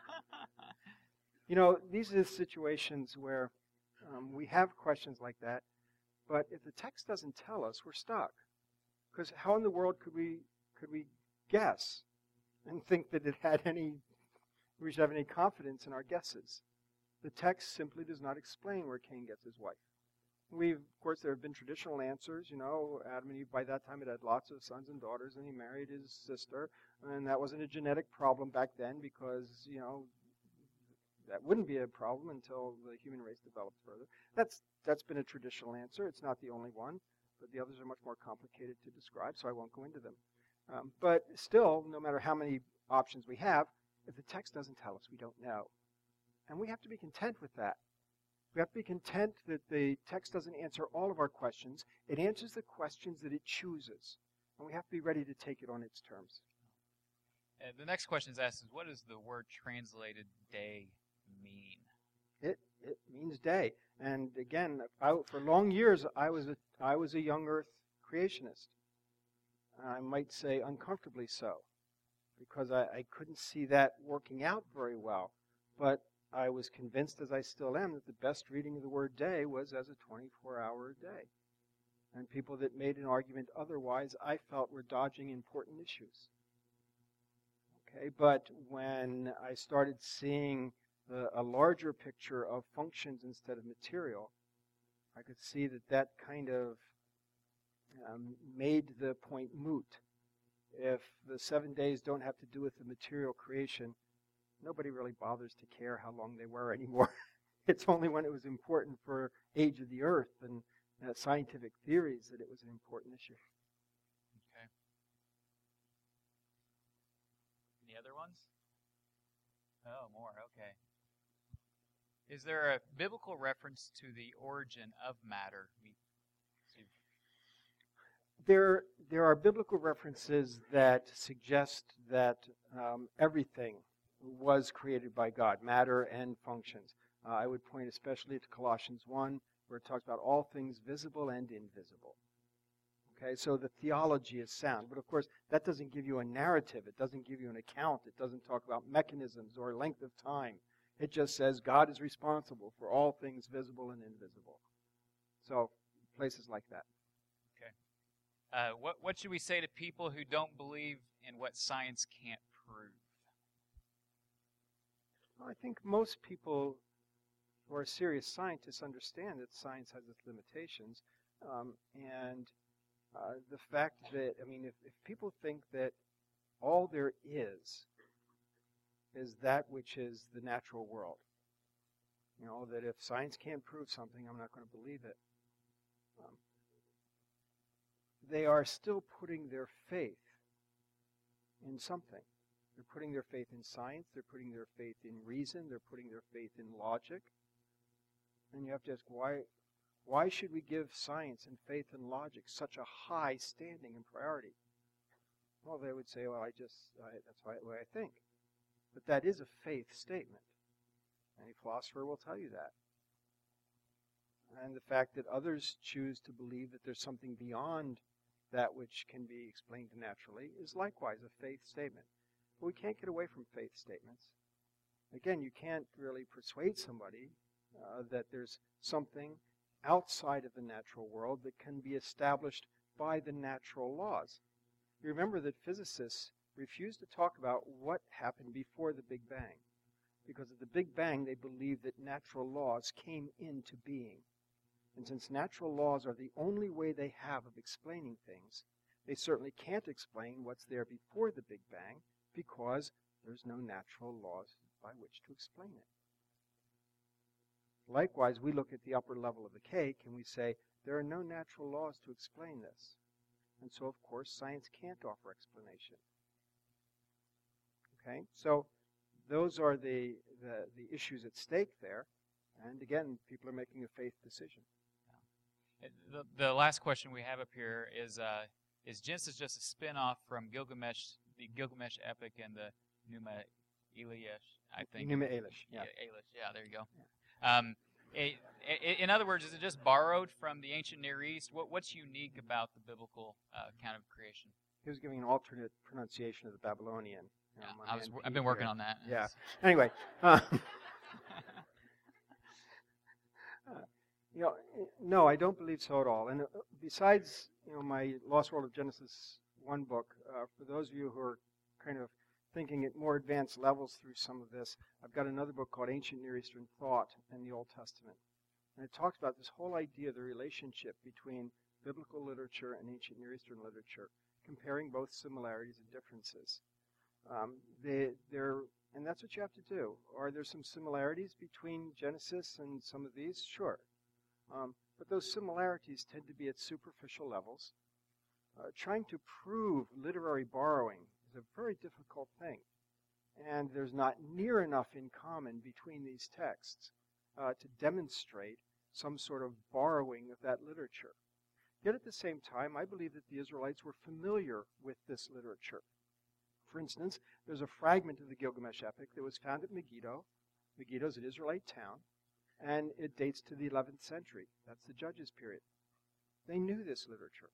You know, these are situations where um, we have questions like that, but if the text doesn't tell us, we're stuck. Because how in the world could we could we guess and think that it had any, we should have any confidence in our guesses? The text simply does not explain where Cain gets his wife. We've, of course, there have been traditional answers. You know, Adam and Eve, by that time, had had lots of sons and daughters, and he married his sister. And that wasn't a genetic problem back then because, you know, that wouldn't be a problem until the human race developed further. That's That's been a traditional answer. It's not the only one, but the others are much more complicated to describe, so I won't go into them. Um, but still, no matter how many options we have, if the text doesn't tell us, we don't know. And we have to be content with that. We have to be content that the text doesn't answer all of our questions. It answers the questions that it chooses. And we have to be ready to take it on its terms. Uh, the next question is asked is, what does the word translated day mean? It it means day. And again, I, for long years, I was a, I was a young earth creationist. I might say uncomfortably so, because I, I couldn't see that working out very well. But I was convinced, as I still am, that the best reading of the word day was as a twenty-four hour day. And people that made an argument otherwise, I felt were dodging important issues. Okay, but when I started seeing the, a larger picture of functions instead of material, I could see that that kind of um, made the point moot. If the seven days don't have to do with the material creation, nobody really bothers to care how long they were anymore. It's only when it was important for age of the earth and uh, scientific theories that it was an important issue. Okay. Any other ones? Oh, more. Okay. Is there a biblical reference to the origin of matter? We see. There, there are biblical references that suggest that um, everything was created by God, matter and functions. Uh, I would point especially to Colossians one, where it talks about all things visible and invisible. Okay, so the theology is sound. But of course, that doesn't give you a narrative. It doesn't give you an account. It doesn't talk about mechanisms or length of time. It just says God is responsible for all things visible and invisible. So, places like that. Okay. Uh, what, what should we say to people who don't believe in what science can't prove? Well, I think most people who are serious scientists understand that science has its limitations. Um, and uh, the fact that, I mean, if, if people think that all there is is that which is the natural world, you know, that if science can't prove something, I'm not going to believe it. Um, they are still putting their faith in something. They're putting their faith in science. They're putting their faith in reason. They're putting their faith in logic. And you have to ask, why, Why should we give science and faith and logic such a high standing and priority? Well, they would say, well, I just, I, that's the way I think. But that is a faith statement. Any philosopher will tell you that. And the fact that others choose to believe that there's something beyond that which can be explained naturally is likewise a faith statement. But we can't get away from faith statements. Again, you can't really persuade somebody uh, that there's something outside of the natural world that can be established by the natural laws. You remember that physicists refuse to talk about what happened before the Big Bang. Because at the Big Bang, they believed that natural laws came into being. And since natural laws are the only way they have of explaining things, they certainly can't explain what's there before the Big Bang because there's no natural laws by which to explain it. Likewise, we look at the upper level of the cake and we say, there are no natural laws to explain this. And so, of course, science can't offer explanation. Okay, so those are the, the, the issues at stake there. And again, people are making a faith decision. The, the last question we have up here is, uh, is Genesis just a spin-off from Gilgamesh, the Gilgamesh epic and the Numa Elish, I think. Numa Elish, yeah. yeah. Elish, yeah, there you go. Yeah. Um, it, it, in other words, is it just borrowed from the ancient Near East? What, what's unique about the biblical uh, account of creation? He was giving an alternate pronunciation of the Babylonian. You know, yeah, I was, I've been working here. on that. Yeah. Anyway. Uh, uh, You know, no, I don't believe so at all. And uh, besides, you know, my Lost World of Genesis one book, uh, for those of you who are kind of thinking at more advanced levels through some of this, I've got another book called Ancient Near Eastern Thought in the Old Testament. And it talks about this whole idea of the relationship between biblical literature and ancient Near Eastern literature, comparing both similarities and differences. Um, they, they're, and that's what you have to do. Are there some similarities between Genesis and some of these? Sure. Um, but those similarities tend to be at superficial levels. Uh, trying to prove literary borrowing is a very difficult thing. And there's not near enough in common between these texts uh, to demonstrate some sort of borrowing of that literature. Yet at the same time, I believe that the Israelites were familiar with this literature. For instance, there's a fragment of the Gilgamesh epic that was found at Megiddo. Megiddo is an Israelite town. And it dates to the eleventh century. That's the Judges period. They knew this literature.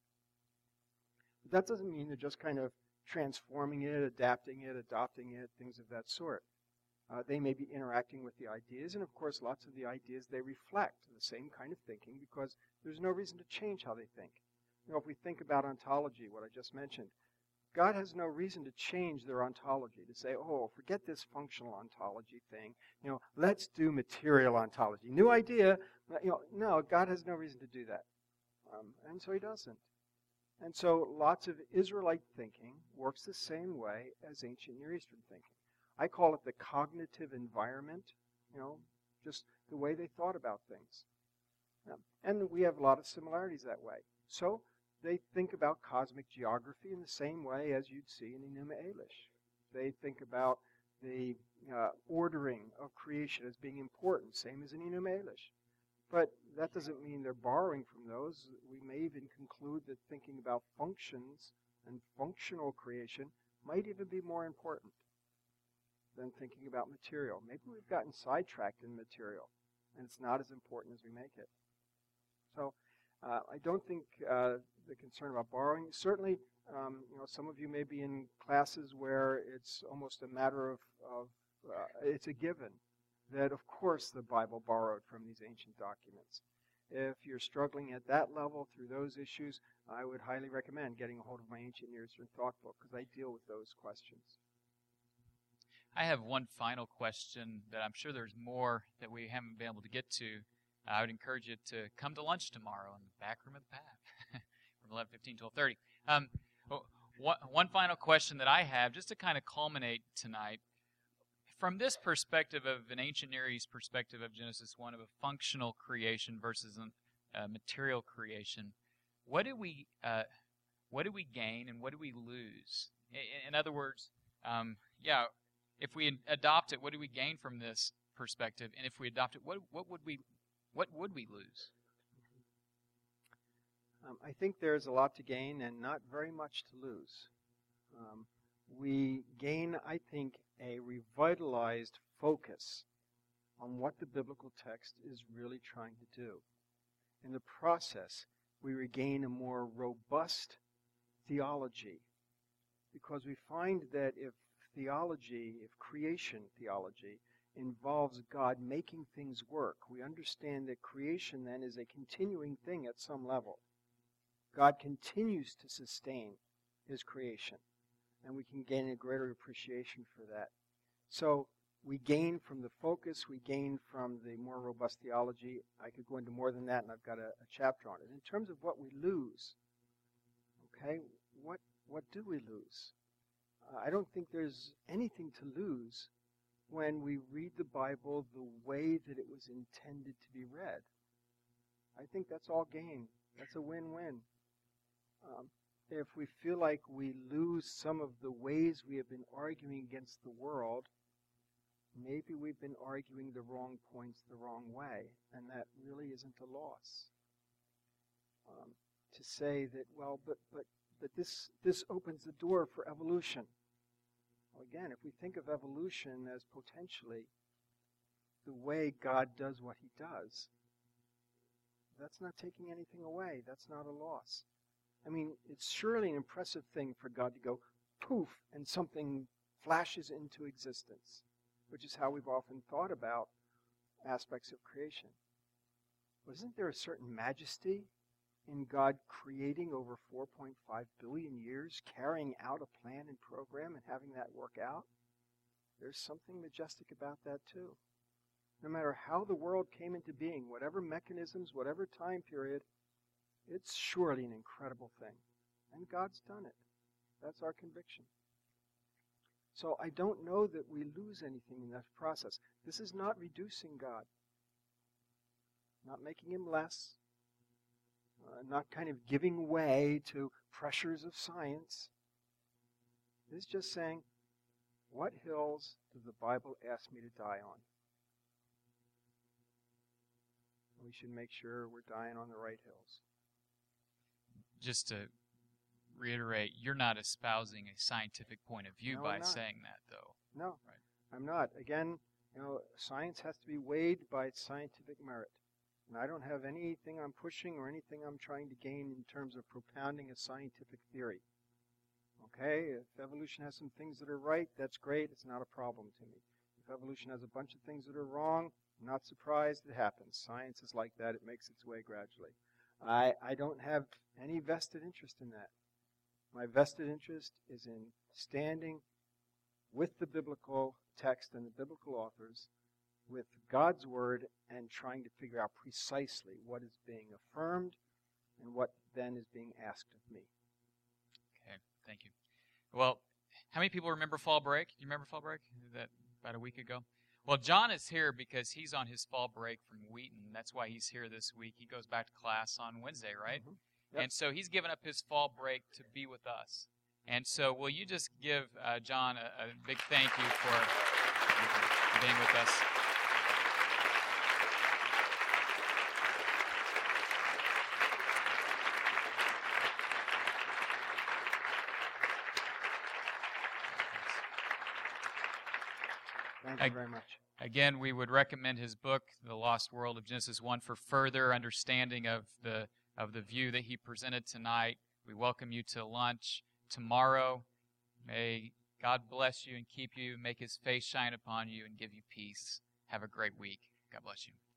But that doesn't mean they're just kind of transforming it, adapting it, adopting it, things of that sort. Uh, they may be interacting with the ideas, and of course lots of the ideas they reflect the same kind of thinking because there's no reason to change how they think. You know, if we think about ontology, what I just mentioned, God has no reason to change their ontology, to say, oh, forget this functional ontology thing. You know, let's do material ontology. New idea. You know, no, God has no reason to do that. Um, and so he doesn't. And so lots of Israelite thinking works the same way as ancient Near Eastern thinking. I call it the cognitive environment, you know, just the way they thought about things. Yeah. And we have a lot of similarities that way. So they think about cosmic geography in the same way as you'd see in Enuma Elish. They think about the uh, ordering of creation as being important, same as in Enuma Elish. But that doesn't mean they're borrowing from those. We may even conclude that thinking about functions and functional creation might even be more important than thinking about material. Maybe we've gotten sidetracked in material, and it's not as important as we make it. So Uh, I don't think uh, the concern about borrowing, certainly, um, you know, some of you may be in classes where it's almost a matter of, of uh, it's a given that, of course, the Bible borrowed from these ancient documents. If you're struggling at that level through those issues, I would highly recommend getting a hold of my Ancient Near Eastern Thought book because I deal with those questions. I have one final question that I'm sure there's more that we haven't been able to get to. I would encourage you to come to lunch tomorrow in the back room of the P A B from eleven fifteen to twelve thirty. Um, one, one final question that I have, just to kind of culminate tonight, from this perspective of an ancient Near East perspective of Genesis one, of a functional creation versus a material creation, what do we uh, what do we gain and what do we lose? In, in other words, um, yeah, if we adopt it, what do we gain from this perspective? And if we adopt it, what what would we What would we lose? Um, I think there's a lot to gain and not very much to lose. Um, we gain, I think, a revitalized focus on what the biblical text is really trying to do. In the process, we regain a more robust theology, because we find that if theology, if creation theology, involves God making things work, we understand that creation then is a continuing thing at some level. God continues to sustain his creation, and we can gain a greater appreciation for that. So we gain from the focus, we gain from the more robust theology. I could go into more than that, and I've got a, a chapter on it. In terms of what we lose, okay, what what do we lose? Uh, I don't think there's anything to lose when we read the Bible the way that it was intended to be read. I think that's all gain. That's a win-win. Um, if we feel like we lose some of the ways we have been arguing against the world, maybe we've been arguing the wrong points the wrong way, and that really isn't a loss. Um, to say that, well, but but but this this opens the door for evolution. Well, again, if we think of evolution as potentially the way God does what he does, that's not taking anything away. That's not a loss. I mean, it's surely an impressive thing for God to go poof and something flashes into existence, which is how we've often thought about aspects of creation. But isn't there a certain majesty in God creating over four point five billion years, carrying out a plan and program and having that work out? There's something majestic about that too. No matter how the world came into being, whatever mechanisms, whatever time period, it's surely an incredible thing. And God's done it. That's our conviction. So I don't know that we lose anything in that process. This is not reducing God, not making him less, uh, not kind of giving way to pressures of science. It's just saying, what hills does the Bible ask me to die on? We should make sure we're dying on the right hills. Just to reiterate, you're not espousing a scientific point of view No, by I'm not. saying that, though. No, Right. I'm not. Again, you know, science has to be weighed by its scientific merit. And I don't have anything I'm pushing or anything I'm trying to gain in terms of propounding a scientific theory. Okay, if evolution has some things that are right, that's great. It's not a problem to me. If evolution has a bunch of things that are wrong, I'm not surprised it happens. Science is like that. It makes its way gradually. I, I don't have any vested interest in that. My vested interest is in standing with the biblical text and the biblical authors, with God's word, and trying to figure out precisely what is being affirmed and what then is being asked of me. Okay, thank you. Well, how many people remember fall break? Do you remember fall break? That about a week ago? Well, John is here because he's on his fall break from Wheaton. That's why he's here this week. He goes back to class on Wednesday, right? Mm-hmm. Yep. And so he's given up his fall break to be with us. And so will you just give uh, John a, a big thank you for being with us? Thank you very much. Again, we would recommend his book, The Lost World of Genesis one, for further understanding of the of the view that he presented tonight. We welcome you to lunch tomorrow. May God bless you and keep you, make his face shine upon you, and give you peace. Have a great week. God bless you.